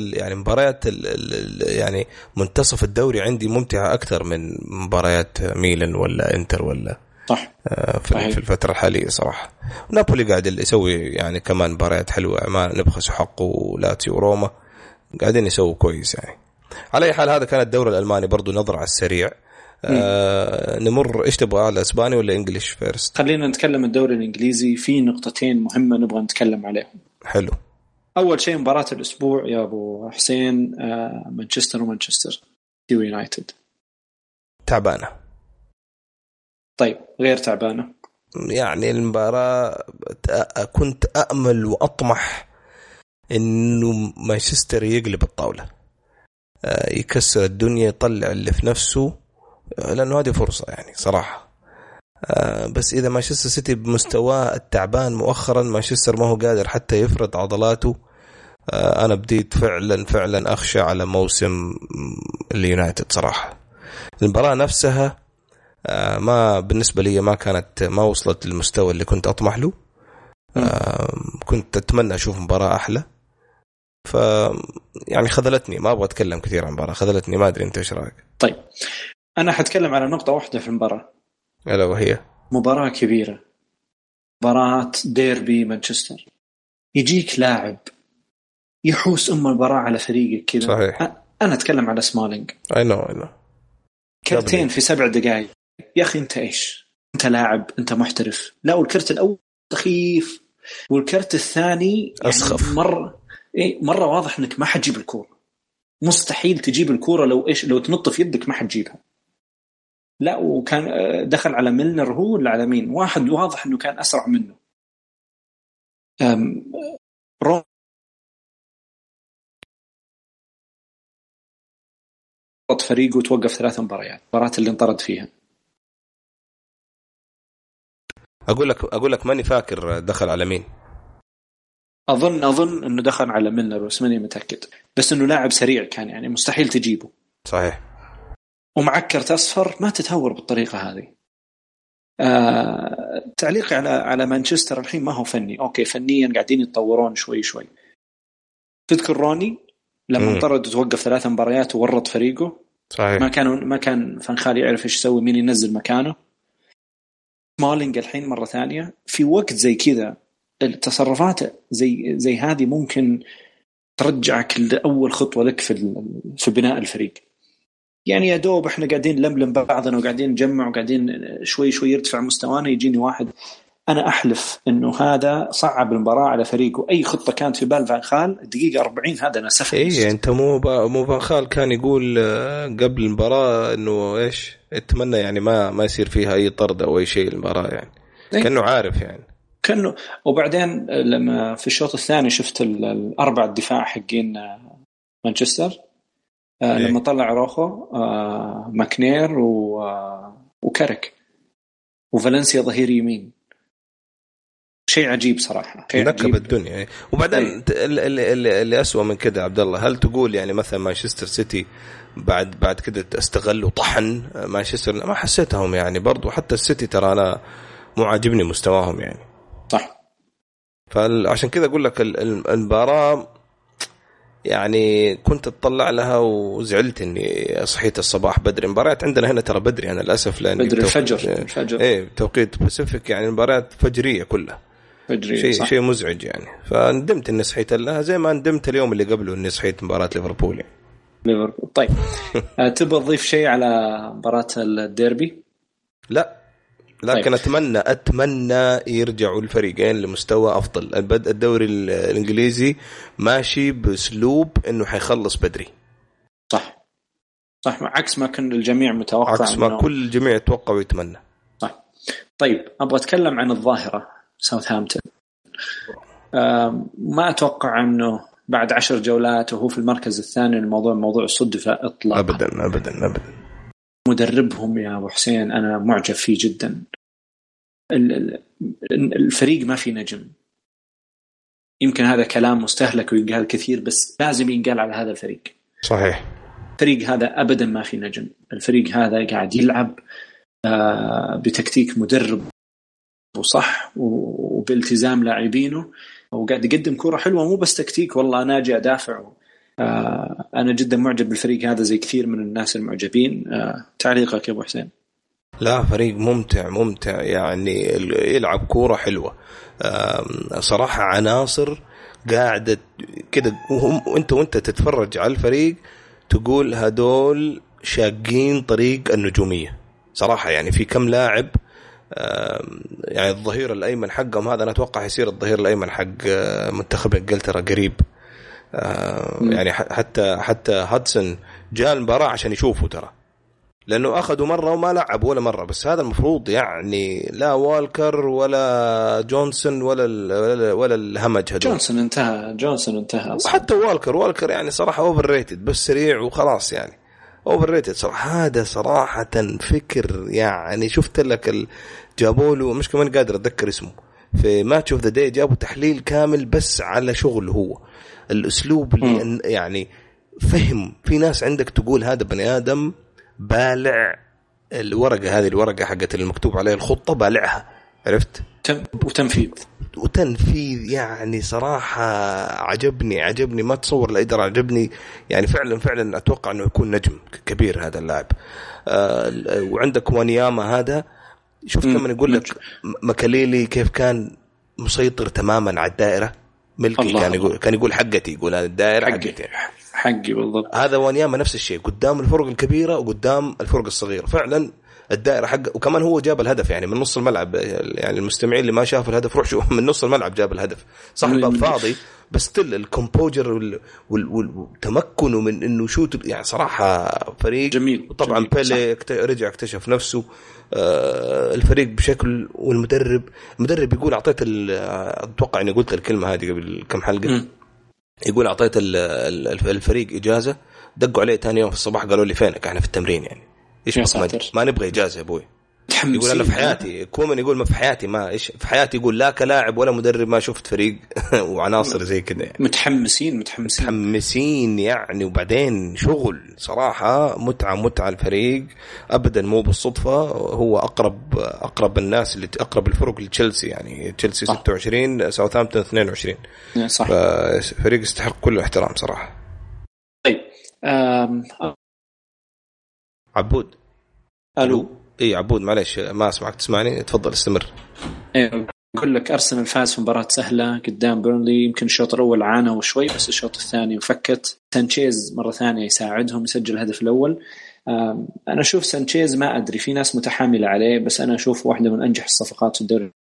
يعني منتصف الدوري عندي ممتعة أكثر من مباريات ميلان ولا إنتر ولا
صح.
في الفترة الحالية صراحة. نابولي قاعد يسوي يعني كمان مباريات حلوة، ما نبخس حقه، ولاتسيو وروما قاعدين يسووا كويس يعني. على أي حال هذا كان الدوري الألماني، برضو نظرة على السريع. نمر إيش تبغى، على إسباني ولا إنجليش فيرست؟
خلينا نتكلم الدوري الإنجليزي، في نقطتين مهمة نبغى نتكلم عليهم.
حلو.
أول شيء مباراة الأسبوع يا أبو حسين، مانشستر ومانشستر يونايتد.
تعبانة. طيب
غير تعبانة
يعني المباراة كنت أأمل وأطمح إنه مانشستر يقلب الطاولة، يكسر الدنيا، يطلع اللي في نفسه، لأنه هذه فرصة يعني صراحة. بس إذا مانشستر سيتي بمستواه التعبان مؤخرا، مانشستر ما هو قادر حتى يفرض عضلاته. أنا بديت فعلا أخشى على موسم اليونايتد صراحة. المباراة نفسها ما بالنسبة لي ما وصلت للمستوى اللي كنت أطمح له. كنت أتمنى أشوف مباراة أحلى، يعني خذلتني. ما أبغى أتكلم كثير عن المباراة، خذلتني. ما أدري أنت إيش رأيك؟
طيب أنا حتكلم على نقطة واحدة في المباراة،
ألا وهي
مباراة كبيرة، مباراة ديربي مانشستر. يجيك لاعب يحوس المباراة على فريقك كذا.
صحيح.
أنا أتكلم على سمالينج.
I know.
كرتين في 7 دقائق. يا أخي أنت إيش؟ أنت لاعب، أنت محترف. لا، والكرت الأول سخيف، والكرت الثاني
أسخف.
يعني مرة واضح أنك ما حتجيب الكورة. مستحيل تجيب الكورة، لو تنط في يدك ما حتجيبها. لا، وكان دخل على ميلنر هو ولا على مين؟ واحد واضح أنه كان أسرع منه. فريقه وتوقف 3 مباريات، مباراة اللي انطرد فيها.
أقول لك ماني فاكر دخل على مين.
أظن أنه دخل على ميلنر، بس ماني متأكد. بس أنه لاعب سريع كان، يعني مستحيل تجيبه.
صحيح.
ومعك كرت أصفر، ما تتهور بالطريقة هذه. تعليقي على مانشستر الحين ما هو فني. أوكي، فنيا قاعدين يتطورون شوي. تذكر روني لما انطرد وتوقف 3 مباريات وورط فريقه؟
صحيح.
ما كان فنخال يعرف ايش يسوي، مين ينزل مكانه. مالينج الحين مرة ثانية في وقت زي كذا، التصرفات زي هذه ممكن ترجعك لأول خطوة لك في بناء الفريق. يعني يا دوب احنا قاعدين نلملم بعضنا وقاعدين نجمع وقاعدين شوي يرتفع مستوانا، يجيني واحد. أنا أحلف إنه هذا صعب المباراة على فريقه. أي خطة كانت في بال فان خال الدقيقة 40 هذا نسفها.
إيه، أنت مو فان خال كان يقول قبل المباراة إنه إيش اتمنى يعني ما يصير فيها أي طرد أو أي شيء المباراة يعني. إيه؟ كأنه عارف يعني.
كأنه. وبعدين لما في الشوط الثاني شفت 4 الدفاع حقين مانشستر،
إيه؟
لما طلع روخو، ماكنير وكارك وفالنسيا ظهير يمين، شيء عجيب صراحة.
نكب الدنيا. وبعدين اللي أسوأ من كده عبد الله، هل تقول يعني مثلا مانشستر سيتي بعد كده استغلوا طحن مانشستر؟ ما حسيتهم يعني برضو. حتى السيتي ترى أنا مو عاجبني مستواهم يعني.
صح.
فعشان كده أقول لك المباراة يعني كنت أتطلع لها وزعلت إني صحيت الصباح بدري. مباريات عندنا هنا ترى بدري، أنا للأسف لأن
بدري الفجر.
إيه، توقيت باسيفيك، يعني مباريات فجرية كلها. شيء مزعج يعني. فندمت إني صحيت لها زي ما ندمت اليوم اللي قبله إني صحيت مباراة ليفربول يعني.
طيب تبغى تضيف شيء على مباراة الديربي؟
لا، لكن طيب. أتمنى يرجعوا الفريقين لمستوى أفضل. الدوري الإنجليزي ماشي بأسلوب إنه حيخلص بدري.
صح، عكس ما كان الجميع متوقع،
عكس ما كل الجميع يتوقع ويتمنى.
صح. طيب أبغى أتكلم عن الظاهرة ساوثهامبتون. ما أتوقع أنه بعد 10 جولات وهو في المركز الثاني الموضوع صدفة إطلاقا.
أبدا.
مدربهم يا أبو حسين أنا معجب فيه جدا. الفريق ما في نجم. يمكن هذا كلام مستهلك وينقال كثير، بس لازم ينقال على هذا الفريق.
صحيح.
الفريق هذا أبدا ما في نجم. الفريق هذا قاعد يلعب بتكتيك مدرب وصح وبالتزام لاعبينه، وقاعد يقدم كرة حلوة، مو بس تكتيك والله أنا أجي أدافع. أنا جدا معجب بالفريق هذا زي كثير من الناس المعجبين. تعليقك يا أبو حسين؟
لا فريق ممتع يعني يلعب كورة حلوة صراحة، عناصر قاعدة كده، وانت تتفرج على الفريق تقول هدول شاقين طريق النجومية صراحة. يعني في كم لاعب يعني الظهير الأيمن حقهم هذا أنا أتوقع يصير الظهير الأيمن حق منتخب إنجلترا قريب. يعني حتى هادسون جاء المباراة عشان يشوفه ترى، لأنه أخذوا مرة وما لعب ولا مرة. بس هذا المفروض يعني لا والكر ولا جونسون ولا الهمج هذول.
جونسون انتهى أصلاً.
وحتى والكر يعني صراحة أوفر ريتد، بس سريع وخلاص يعني أوفر ريتد صراحة. هذا صراحة فكر يعني. شفت لك جابوا له، مش كمان قادر أتذكر اسمه، في ماتش اوف ذا داي جابوا تحليل كامل بس على شغل هو الأسلوب اللي يعني فهم. في ناس عندك تقول هذا بني آدم بالع الورقة، هذه الورقة حقت المكتوب عليها الخطة بالعها، عرفت؟ وتنفيذ يعني صراحة عجبني ما تصور لا يقدر. عجبني يعني فعلا أتوقع أنه يكون نجم كبير هذا اللاعب. وعندك وانياما هذا، شفت لما يقول لك مكاليلي كيف كان مسيطر تماما على الدائرة ملكي. كان يقول حقتي، يقول هذه الدائرة
حقي بالضبط.
هذا وانياما نفس الشيء قدام الفرق الكبيرة وقدام الفرق الصغيرة، فعلا الدائرة حقه. وكمان هو جاب الهدف يعني من نص الملعب. يعني المستمعين اللي ما شافوا الهدف روح شوف، من نص الملعب جاب الهدف. صح الباب فاضي بس تل الكومبوجر والتمكن من انه شوت يعني صراحة فريق
جميل.
وطبعا بيلي رجع اكتشف نفسه الفريق بشكل. والمدرب يقول اعطيت اتوقع اني قلت الكلمة هذه قبل كم حلقة. يقول اعطيت الفريق اجازة، دقوا عليه ثاني يوم في الصباح قالوا لي فينك، احنا في التمرين يعني ايش ما نبغى اجازة يا ابوي. يقول انا في حياتي كومن، يقول ما في حياتي ما ايش في حياتي، يقول لا كلاعب ولا مدرب ما شفت فريق وعناصر زي كذا يعني. متحمسين يعني. وبعدين شغل صراحة متعة الفريق ابدا مو بالصدفة. هو اقرب الناس اللي اقرب الفرق لتشيلسي، يعني تشيلسي 26 ساوثهامبتون 22
صح.
فريق يستحق كل الاحترام صراحة.
طيب
عبود
الو.
اي عبود معلش ما اسمعك، تسمعني؟ تفضل استمر.
أقول لك أرسنال فاز في مباراة سهلة قدام بيرنلي. يمكن الشوط الأول عانى وشوي، بس الشوط الثاني وفكت. سانشيز مرة ثانية يساعدهم يسجل الهدف الأول. أنا أشوف سانشيز ما أدري، في ناس متحاملة عليه، بس أنا أشوف واحدة من أنجح الصفقات في الدوري.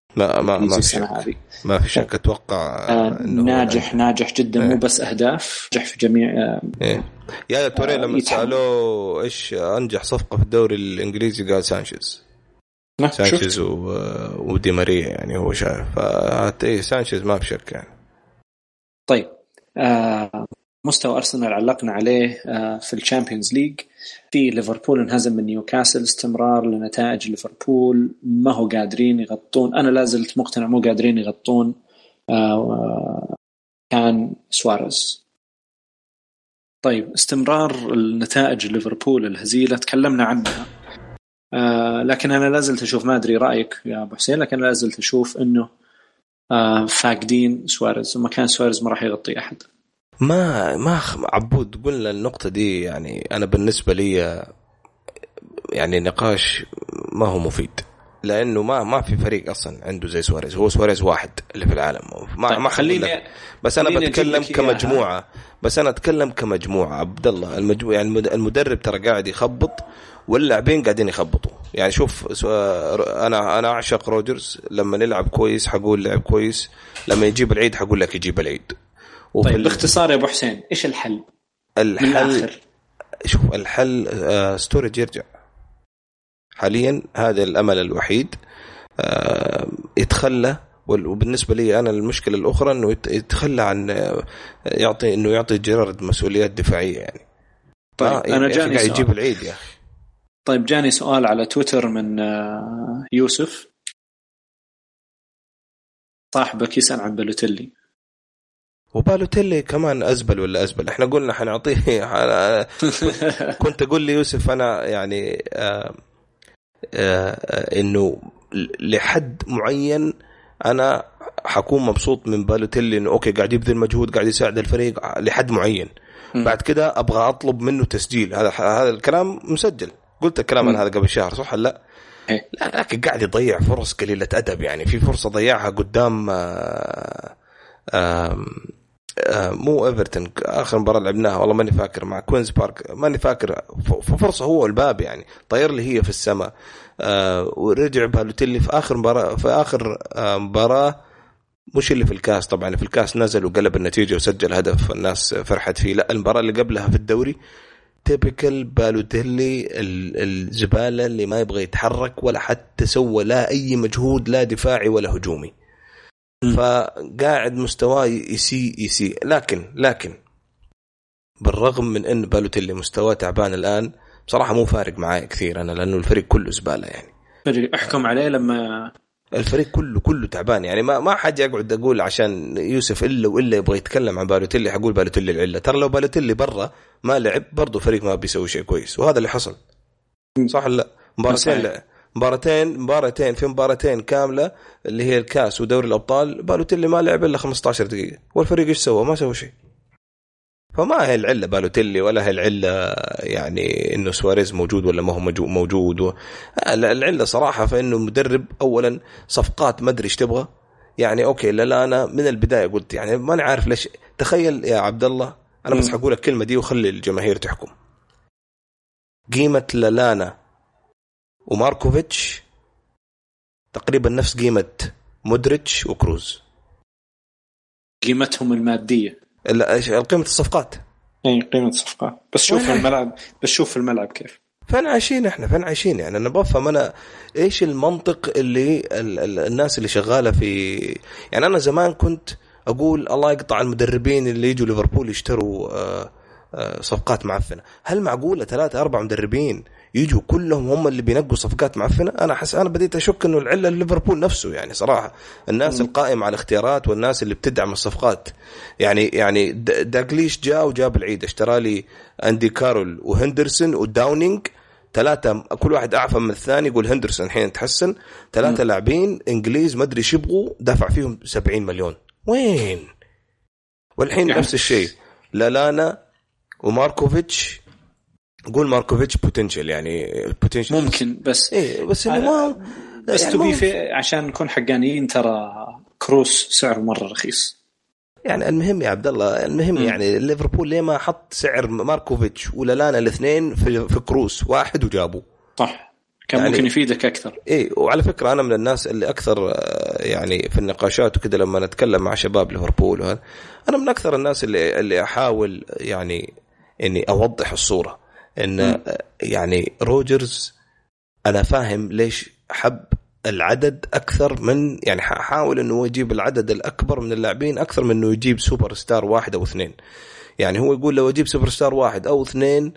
ما في شك أتوقع
ناجح جدا. مو بس أهداف، نجح في جميع
يا توري لما سألوه إيش أنجح صفقة في الدوري الإنجليزي قال سانشيز ودي ماريا يعني هو شايف. سانشيز ما في شك يعني.
طيب مستوى أرسنال علقنا عليه في الشامبيونز ليج. في ليفربول انهزم من نيوكاسل، استمرار لنتائج ليفربول، ما هو قادرين يغطون. أنا لازلت مقتنع مو قادرين يغطون كان سواريز. طيب استمرار النتائج ليفربول الهزيلة تكلمنا عنها، لكن أنا لازلت أشوف، ما أدري رأيك يا أبو حسين، لكن لازلت أشوف إنه فاقدين سواريز، وما كان سواريز ما راح يغطي أحد.
ما عبود قلنا النقطة دي يعني. أنا بالنسبة لي يعني نقاش ما هو مفيد، لأنه ما في فريق أصلا عنده زي سواريز. هو سواريز واحد اللي في العالم. ما خليني بس أنا بتكلم كمجموعة. بس أنا أتكلم كمجموعة عبد الله. يعني المدرب ترى قاعد يخبط واللاعبين قاعدين يخبطوا. يعني شوف أنا أعشق روجرز، لما نلعب كويس حقول لعب كويس، لما يجيب العيد حقول لك يجيب العيد.
طيب باختصار يا أبو حسين إيش الحل؟
شوف الحل ستوريج يرجع حاليا، هذا الأمل الوحيد. يتخلى. وبالنسبة لي أنا المشكلة الأخرى إنه يتخلى عن يعطي جيرارد مسؤوليات دفاعية يعني.
طيب أنا جاني سؤال.
يجيب العيد يا أخي.
طيب جاني سؤال على تويتر من يوسف صاحبك يسأل عن بلوتيلي.
وبالوتيلي كمان أزبل ولا أزبل. إحنا قلنا حنعطيه كنت أقول لي يوسف أنا يعني إنه لحد معين أنا حكون مبسوط من بالوتيلي، إنه أوكي قاعد يبذل مجهود، قاعد يساعد الفريق لحد معين. بعد كده أبغى أطلب منه تسجيل. هذا الكلام مسجل، قلت الكلام أنا هذا قبل شهر صح لا؟ لكن قاعد يضيع فرص قليلة أدب. يعني في فرصة ضيعها قدام مو إيفرتون آخر مباراة لعبناها والله ماني فاكر، مع كوينز بارك ماني فاكر، فرصة هو الباب يعني طير لي هي في السماء. ورجع بالوتيلي في آخر مباراة مش اللي في الكاس طبعا، في الكاس نزل وقلب النتيجة وسجل هدف الناس فرحت فيه. لا المباراة اللي قبلها في الدوري تيبيكال بالوتيلي الزبالة اللي ما يبغى يتحرك ولا حتى سوى لا أي مجهود لا دفاعي ولا هجومي. فقاعد مستواه يسي لكن بالرغم من أن بالوتيلي مستواه تعبان الآن بصراحة مو فارق معاي كثير أنا، لأنه الفريق كله زبالة يعني.
أحكم عليه لما
الفريق كله تعبان يعني. ما حد يقعد أقول عشان يوسف إلا يبغى يتكلم عن بالوتيلي حقول بالوتيلي العلة. ترى لو بالوتيلي برا ما لعب برضو فريق ما بيسوي شيء كويس، وهذا اللي حصل صح لا؟ مباراتين في مباراتين كاملة اللي هي الكاس ودوري الأبطال بالوتيلي ما لعب إلا 15 دقيقة، والفريق إيش سوى؟ ما سوى شيء. فما هي العلة بالوتيلي ولا هي العلة يعني إنه سواريز موجود ولا ما هو موجود العلة صراحة فإنه مدرب أولا صفقات ما أدري إيش تبغى يعني. أوكي لا أنا من البداية قلت يعني ما نعرف ليش. تخيل يا عبد الله أنا بس حقول الكلمة دي وخلي الجماهير تحكم. قيمة لالانا وماركوفيتش تقريبا نفس قيمة مودريتش وكروز،
قيمتهم المادية.
قيمة الصفقات
قيمة الصفقات. بس شوف الملعب كيف
فين عايشين احنا، فين عايشين يعني. انا بفهم انا ايش المنطق اللي الناس اللي شغالة في يعني. انا زمان كنت اقول الله يقطع المدربين اللي يجوا ليفربول يشتروا صفقات معفنة. هل معقولة 3-4 مدربين يجوا كلهم هم اللي بينقوا صفقات معفنة؟ أنا بديت أشك إنه العلة ليفربول نفسه يعني صراحة. الناس القائمة على الاختيارات والناس اللي بتدعم الصفقات يعني داغليش جاء وجاب العيد، اشترى لي أندي كارول وهندرسون وداونينج 3 كل واحد أعفى من الثاني. يقول هندرسون الحين تحسن 3 لاعبين إنجليز ما أدري شو يبغوا دفع فيهم 70 مليون وين. والحين يعني نفس الشيء لالانا وماركوفيتش. قول ماركوفيتش بوتنشل يعني بوتنشل
ممكن بس
بس ما
بس يعني تبي في عشان نكون حقانيين ترى كروس سعره مرة رخيص
يعني. المهم يا عبد الله يعني ليفربول ليه ما حط سعر ماركوفيتش ولالانا الاثنين في كروس واحد وجابوا
صح كان يعني ممكن يفيدك أكثر.
وعلى فكرة أنا من الناس اللي أكثر يعني في النقاشات وكده لما نتكلم مع شباب ليفربول أنا من أكثر الناس اللي أحاول يعني إني أوضح الصورة إن يعني روجرز أنا فاهم ليش حب العدد أكثر من يعني حاول إنه يجيب العدد الأكبر من اللاعبين أكثر من إنه يجيب سوبر ستار 1 أو 2. يعني هو يقول لو أجيب سوبر ستار 1 أو 2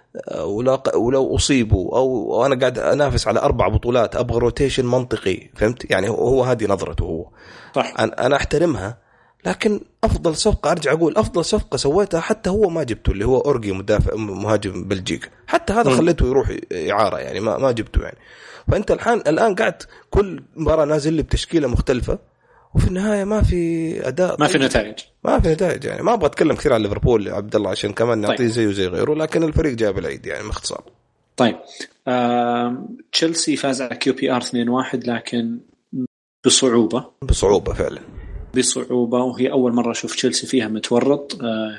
ولو أصيبوا أو أنا قاعد أنافس على 4 بطولات أبغى روتيشن منطقي فهمت يعني. هو هذه نظرته هو
صح.
أنا أحترمها، لكن أفضل صفقة أرجع أقول أفضل صفقة سويتها حتى هو ما جبته اللي هو أورجي مدافع مهاجم بلجيكا، حتى هذا خليته يروح إعارة يعني ما جبته يعني. فأنت الآن قاعد كل مباراة نازل لي بتشكيلة مختلفة وفي النهاية ما في أداء،
ما في نتائج
يعني. ما أبغى أتكلم كثير عن ليفربول عبد الله عشان كمان نعطيه زيه زي غيره، لكن الفريق جاب العيد يعني باختصار.
طيب تشيلسي فاز على QPR 2-1 لكن بصعوبة
فعلا
وهي أول مرة أشوف تشيلسي فيها متورط.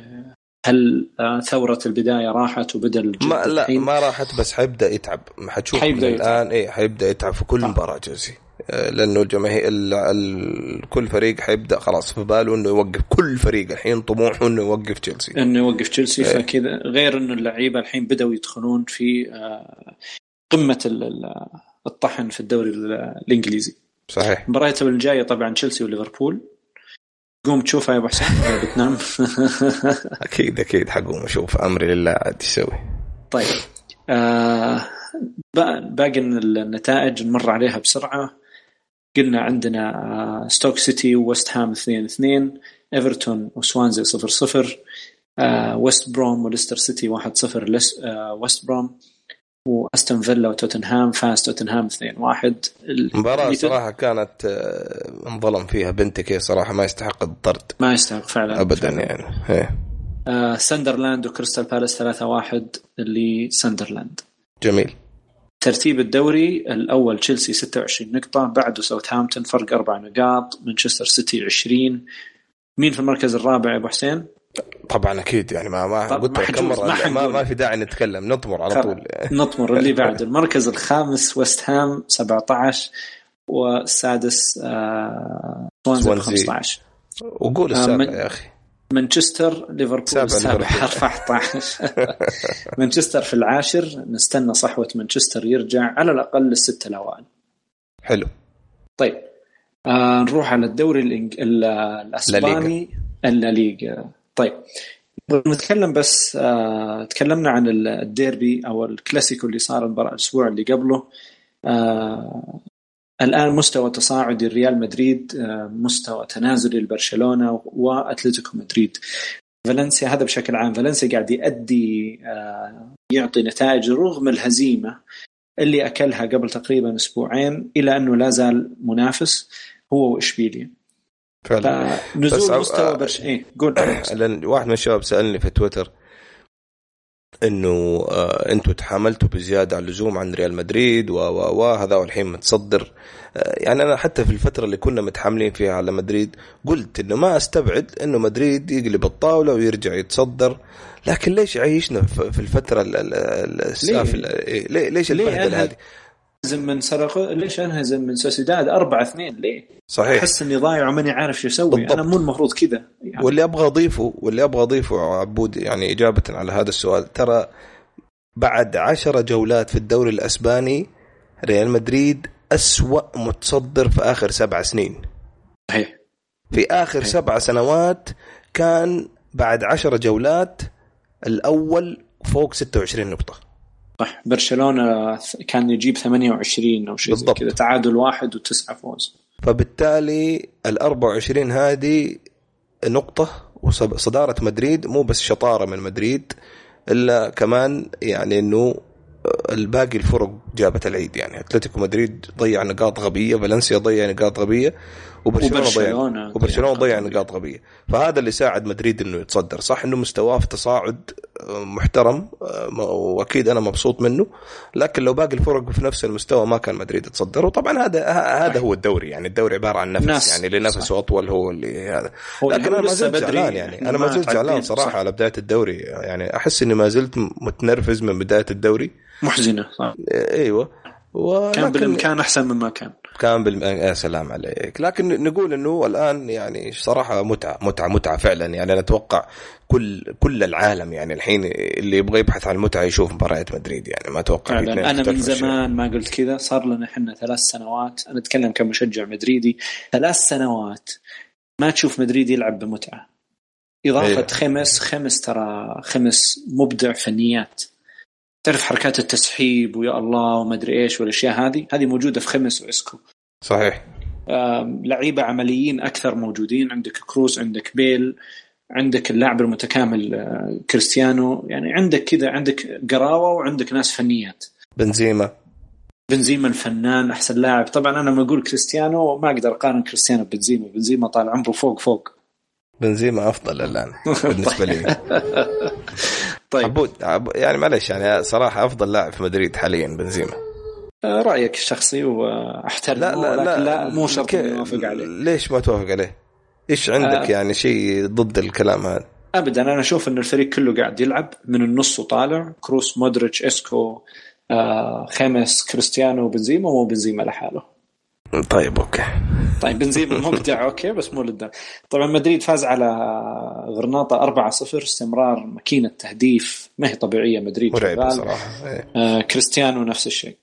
هل ثورة البداية راحت وبدأ الجد؟
لا ما راحت بس حيبدأ يتعب. حتشوف الآن حيبدأ يتعب في كل مباراة تشيلسي لأنه الجماهير كل فريق حيبدأ خلاص في باله إنه يوقف. كل فريق الحين طموحه إنه يوقف تشيلسي
فكذا غير إنه اللعيبة الحين بدأوا يدخلون في قمة الطحن في الدوري الإنجليزي.
صحيح.
مباراتهم الجاية طبعا تشيلسي وليفربول قوم تشوفها يا أبو حسين بتنام
أكيد حقوم أشوف أمري لله عاد يسوي.
طيب باقي النتائج نمر عليها بسرعة. قلنا عندنا ستوك سيتي وويست هام 2-2، إيفرتون وسوانزي 0-0، ويست بروم وليستر سيتي 1-0 ويست بروم، وأستون فيلا وتوتنهام فاز توتنهام 2-1.
المباراة صراحة كانت انظلم فيها بنتكي صراحة، ما يستحق الطرد،
ما يستحق فعلا
أبدا يعني.
ساندرلاند وكريستال بالاس 3-1 اللي ساندرلاند.
جميل.
ترتيب الدوري الأول تشيلسي 26 نقطة، بعده ساوثهامبتون فرق 4 نقاط، مانشستر سيتي 20. مين في المركز الرابع يا أبو حسين؟
طبعا أكيد يعني ما قلت كم مرة ما في داعي نتكلم، نطمر على طول.
نطمر. اللي بعد المركز الخامس ويست هام 17، والسادس سوانزي 15.
وقول السابع يا أخي.
مانشستر ليفربول 14. مانشستر في العاشر، نستنى صحوة مانشستر يرجع على الأقل الستة الأوائل.
حلو.
طيب نروح على الدوري الأسباني الليغا. طيب نتكلم بس تكلمنا عن الديربي أو الكلاسيكو اللي صار المباراة الأسبوع اللي قبله. الآن مستوى تصاعدي ريال مدريد، مستوى تنازلي لبرشلونة وأتلتيكو مدريد. فالنسيا هذا بشكل عام، فالنسيا قاعد يؤدي يعطي نتائج رغم الهزيمة اللي أكلها قبل تقريبا أسبوعين، إلى أنه لا زال منافس هو وإشبيليا. فنزول مستوى إيه قول.
لأن واحد من الشباب سألني في تويتر إنه أنتوا تحاملتوا بزيادة على اللزوم عن ريال مدريد وهذا والحين متصدر. يعني أنا حتى في الفترة اللي كنا متحاملين فيها على مدريد قلت إنه ما أستبعد إنه مدريد يقلب الطاولة ويرجع يتصدر، لكن ليش عيشنا في الفترة السافلة؟ ليش البهدلة هذه؟
من سرقوا ليش انهزم من سوسيداد 4-2 ليه؟
صحيح.
احس اني ضايع وماني عارف شو اسوي بالضبط. انا مو المفروض كذا
يعني. واللي ابغى اضيفه عبود يعني اجابه على هذا السؤال، ترى بعد 10 جولات في الدوري الاسباني ريال مدريد أسوأ متصدر في اخر 7 سنين.
صحيح.
في اخر 7 سنوات كان بعد 10 جولات الاول فوق 26 نقطه.
صح. برشلونة كان يجيب 28 أو شيء كذا، تعادل 1 و9 فوز.
فبالتالي 24 هذه نقطة، وصدارة مدريد مو بس شطارة من مدريد إلا كمان يعني إنه الباقي الفرق جابت العيد. يعني أتلتيكو مدريد ضيع نقاط غبية، فالنسيا ضيع نقاط غبية، وبرشلونة ضيع نقاط غبية. فهذا اللي ساعد مدريد إنه يتصدر. صح إنه مستواه في تصاعد محترم وأكيد أنا مبسوط منه، لكن لو باقي الفرق في نفس المستوى ما كان مدريد يتصدر. وطبعا هذا هو الدوري، يعني الدوري عبارة عن نفس، يعني اللي نفسه أطول هو اللي هذا. لكن أنا ما زلت زعلان، يعني أنا ما زلت زعلان صراحة على بداية الدوري. يعني أحس إني ما زلت متنرفز من بداية الدوري،
محزنة. صح.
ايوه.
كان بالامكان احسن مما كان
يا سلام عليك. لكن نقول انه الان يعني صراحه متعه فعلا. يعني انا اتوقع كل العالم يعني الحين اللي يبغى يبحث عن المتعه يشوف مباريات مدريد. يعني ما اتوقع
انا من زمان ما قلت كذا، صار لنا احنا 3 سنوات، انا اتكلم كمشجع مدريدي، 3 سنوات ما تشوف مدريد يلعب بمتعه. اضافه خمس ترى خمس مبدع فنيات، تعرف حركات التسحيب ويا الله وما ادري ايش والاشياء هذه موجوده في خمس واسكو.
صحيح.
لعيبه عمليين اكثر موجودين، عندك كروس، عندك بيل، عندك اللاعب المتكامل كريستيانو، يعني عندك كذا، عندك قراوه وعندك ناس فنيات.
بنزيما
الفنان احسن لاعب. طبعا انا ما اقول كريستيانو، ما اقدر اقارن كريستيانو بنزيما طال عمره فوق. بنزيما
افضل الان بالنسبه لي.
طيب
يعني معلش، يعني صراحه افضل لاعب في مدريد حاليا بنزيما.
رايك الشخصي واحترمه، لا مو شرط نوافق عليه.
ليش ما توافق عليه؟ ايش عندك يعني شيء ضد الكلام هذا؟
ابدا، انا اشوف ان الفريق كله قاعد يلعب من النص وطالع، كروس، مودريتش، اسكو، خامس، كريستيانو، بنزيما، ومو بنزيما لحاله.
طيب اوكي.
طيب بنزيما مبدع اوكي، بس مو للدرجه. طبعا مدريد فاز على غرناطة 4-0، استمرار ماكينة تهديف ما هي طبيعية. مدريد
مرعب صراحة.
كريستيانو نفس الشيء،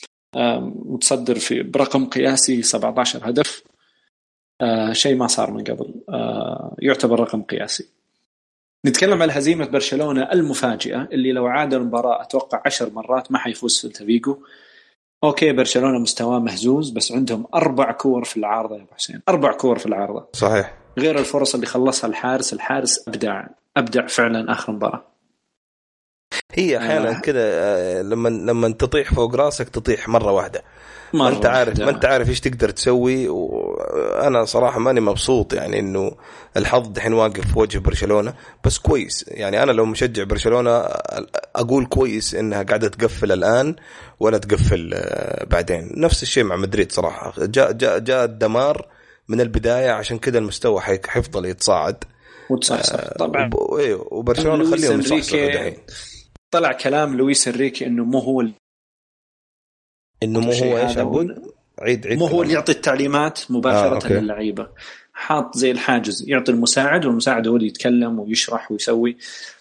متصدر برقم قياسي 17 هدف، شيء ما صار من قبل، يعتبر رقم قياسي. نتكلم على هزيمة برشلونة المفاجئة اللي لو عاد المباراة أتوقع 10 مرات ما حيفوز سيلتا فيغو. اوكي برشلونة مستواه مهزوز، بس عندهم 4 كور في العارضة يا ابو حسين، 4 كور في العارضة
صحيح،
غير الفرص اللي خلصها الحارس ابدع فعلا اخر مباراة.
هي احيانا كده لما تطيح فوق راسك تطيح مرة واحدة، ما انت عارف ايش تقدر تسوي. وانا صراحة ماني مبسوط يعني انه الحظ دحين واقف في وجه برشلونة، بس كويس يعني. انا لو مشجع برشلونة اقول كويس انها قاعدة تقفل الان ولا تقفل بعدين. نفس الشيء مع مدريد صراحة، جاء الدمار من البداية، عشان كده المستوى حيفضل يتصاعد
طبعا.
وبرشلونة خليهم يصحصحوا دحين.
طلع كلام لويس انريكي انه مو هو
ايش عبود عيد
مو هو اللي يعطي التعليمات مباشرة للعيبة، حاط زي الحاجز، يعطي المساعد والمساعد هو اللي يتكلم ويشرح ويسوي.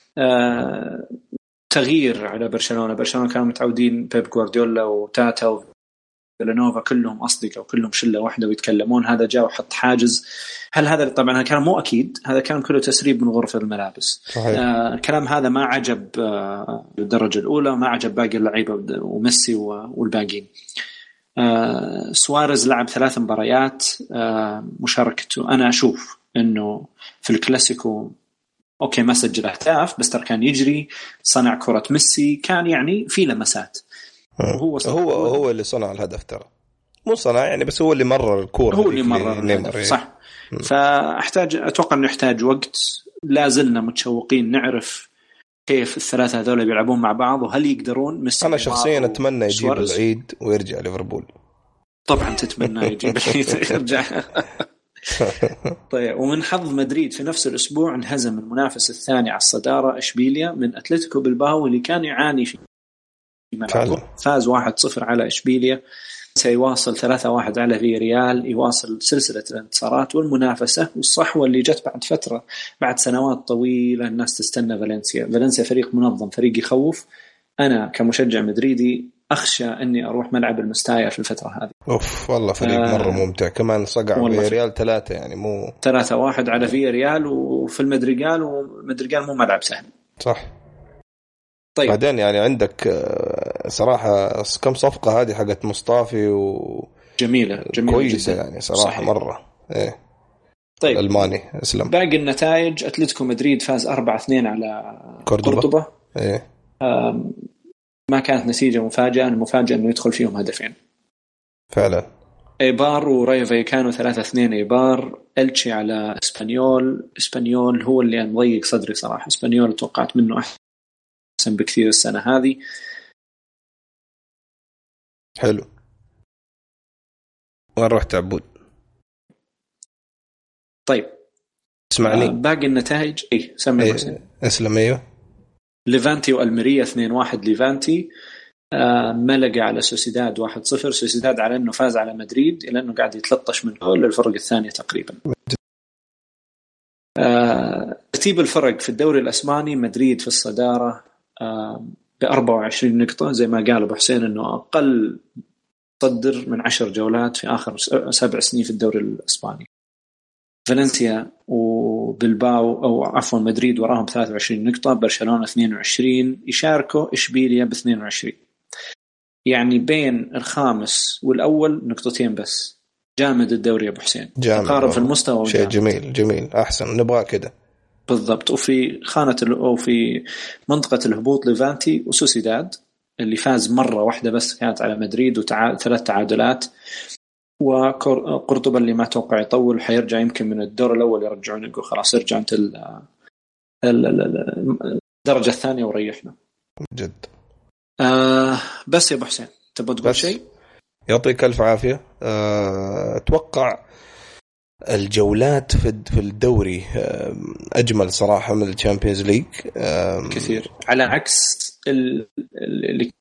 تغيير على برشلونة كانوا متعودين بيب غوارديولا وتاتا وفيلانوفا كلهم أصدقاء وكلهم شلة واحدة ويتكلمون، هذا جاء وحط حاجز. هل هذا طبعا كان مو أكيد، هذا كان كله تسريب من غرفة الملابس. الكلام هذا ما عجب بالدرجة الأولى، ما عجب باقي اللعيبة وميسي والباقين. سواريز لعب 3 مباريات، مشاركته أنا أشوف إنه في الكلاسيكو أوكي ما سجل أهداف، بس ترى كان يجري، صنع كرة ميسي، كان يعني في لمسات.
هو اللي صنع الهدف، ترى مو صنع يعني، بس هو اللي مرر الكرة،
هو اللي مرر الهدف صح. أتوقع إنه يحتاج وقت، لا زلنا متشوقين نعرف كيف الثلاثة هذول بيلعبون مع بعض وهل يقدرون.
أنا شخصيا أتمنى يجيب العيد ويرجع ليفربول.
طبعا تتمنى يجيب العيد ويرجع. طيب، ومن حظ مدريد في نفس الأسبوع انهزم المنافس الثاني على الصدارة إشبيليا من أتلتيكو بالباو اللي كان يعاني في ملعبه. فاز 1-0 على إشبيليا، سيواصل 3-1 على فياريال، يواصل سلسلة الانتصارات والمنافسة والصحوة اللي جت بعد فترة، بعد سنوات طويلة الناس تستنى فالنسيا فريق منظم، فريق يخوف. أنا كمشجع مدريدي أخشى أني أروح ملعب المستايا في الفترة هذه.
والله فريق مرة ممتع، كمان صقع فياريال 3 يعني مو
3-1 على فياريال وفي المدريغال، والمدريغال مو ملعب سهل
صح.
طيب
بعدين يعني عندك صراحة كم صفقة هذه حقت مصطفى
جميلة
كويسة
جداً.
يعني صراحة صحيح. مرة
طيب
الألماني اسلم.
باقي النتائج، أتلتيكو مدريد فاز 4-2 على قرطبة. ما كانت نتيجة مفاجأة، المفاجأة أنه يدخل فيهم هدفين
فعلا.
إيبار وريو فايكانو 3-2 إيبار. إلتشي على إسبانيول هو اللي مضيق صدري صراحة. إسبانيول توقعت منه أحسن بكثير السنة هذه.
حلو. وين رحت عبود؟
طيب
اسمعني.
باقي النتائج سمي
اسلم. ايوه
ليفانتي والميريا 2-1 ليفانتي. ملقا على سوسيداد 1-0. سوسيداد على انه فاز على مدريد، الا انه قاعد يتلطش من كل الفرق الثانيه تقريبا. ترتيب الفرق في الدوري الاسباني، مدريد في الصداره ب24 نقطه، زي ما قال ابو حسين انه اقل صدر من 10 جولات في اخر 7 سنين في الدوري الاسباني. فالنسيا وبلباو أو عفوا مدريد وراهم 23 نقطة، برشلونة 22، يشاركوا إشبيليا ب22. يعني بين الخامس والأول نقطتين بس. جامد الدوري يا أبو حسين، قارب في المستوى.
شيء جميل أحسن، نبغى كده
بالضبط. وفي خانة أو في منطقة الهبوط ليفانتي وسوسيداد اللي فاز مرة واحدة بس كانت على مدريد 3 تعادلات. وقرطبة اللي ما توقع يطول، حيرجع يمكن من الدور الأول يرجعون يقول خلاص ارجع أنت الدرجة الثانية وريحنا
جد.
بس يا أبو حسين تبغى تقول شيء؟
يعطيك ألف عافية. أتوقع الجولات في الدوري أجمل صراحة من الشامبيونز ليج
كثير، على عكس اللي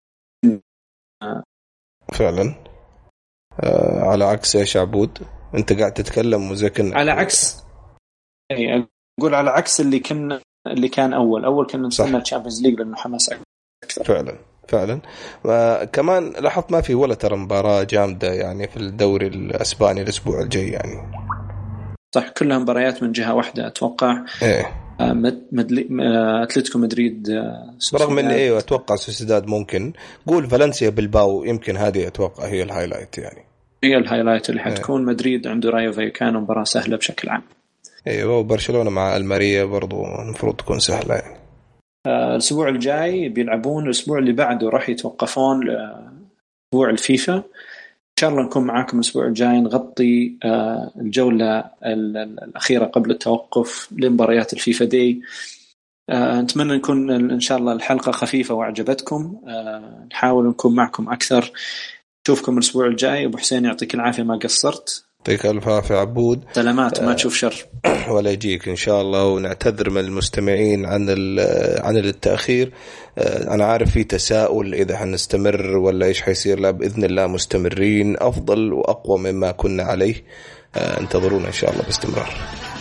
فعلا. على عكس يا شعبود انت قاعد تتكلم وزي كنا
على عكس اقول على عكس اللي كان اول كنا نستنى الشامبيونز ليج لانه حماس اكثر.
فعلا. كمان لاحظت ما في ولا ترى مباراة جامدة يعني في الدوري الاسباني الاسبوع الجاي يعني.
صح، كلها مباريات من جهة واحدة اتوقع. اتلتيكو مدريد
برغم ان ايوه اتوقع سوسيداد ممكن. قول فالنسيا بالباو يمكن هذه اتوقع هي الهايلايت يعني.
هي الهايلايت اللي حتكون. مدريد عنده رايو فايكانو مباراة سهلة بشكل عام.
ايوه وبرشلونة مع الماريا برضو المفروض تكون سهلة يعني.
الاسبوع الجاي بيلعبون، الاسبوع اللي بعده راح يتوقفون لاسبوع الفيفا. ان شاء الله نكون معاكم الاسبوع الجاي نغطي الجولة الأخيرة قبل التوقف لمباريات الفيفا دي. نتمنى نكون ان شاء الله الحلقة خفيفة وعجبتكم. نحاول نكون معكم اكثر. نشوفكم الاسبوع الجاي. ابو حسين يعطيك العافية ما قصرت.
يعطيك الف عافية عبود.
سلامات وما تشوف شر.
ولا يجيك ان شاء الله. ونعتذر من المستمعين عن التأخير. انا عارف في تساؤل اذا حنستمر ولا ايش حيصير. لا باذن الله مستمرين افضل واقوى مما كنا عليه. انتظرونا ان شاء الله باستمرار.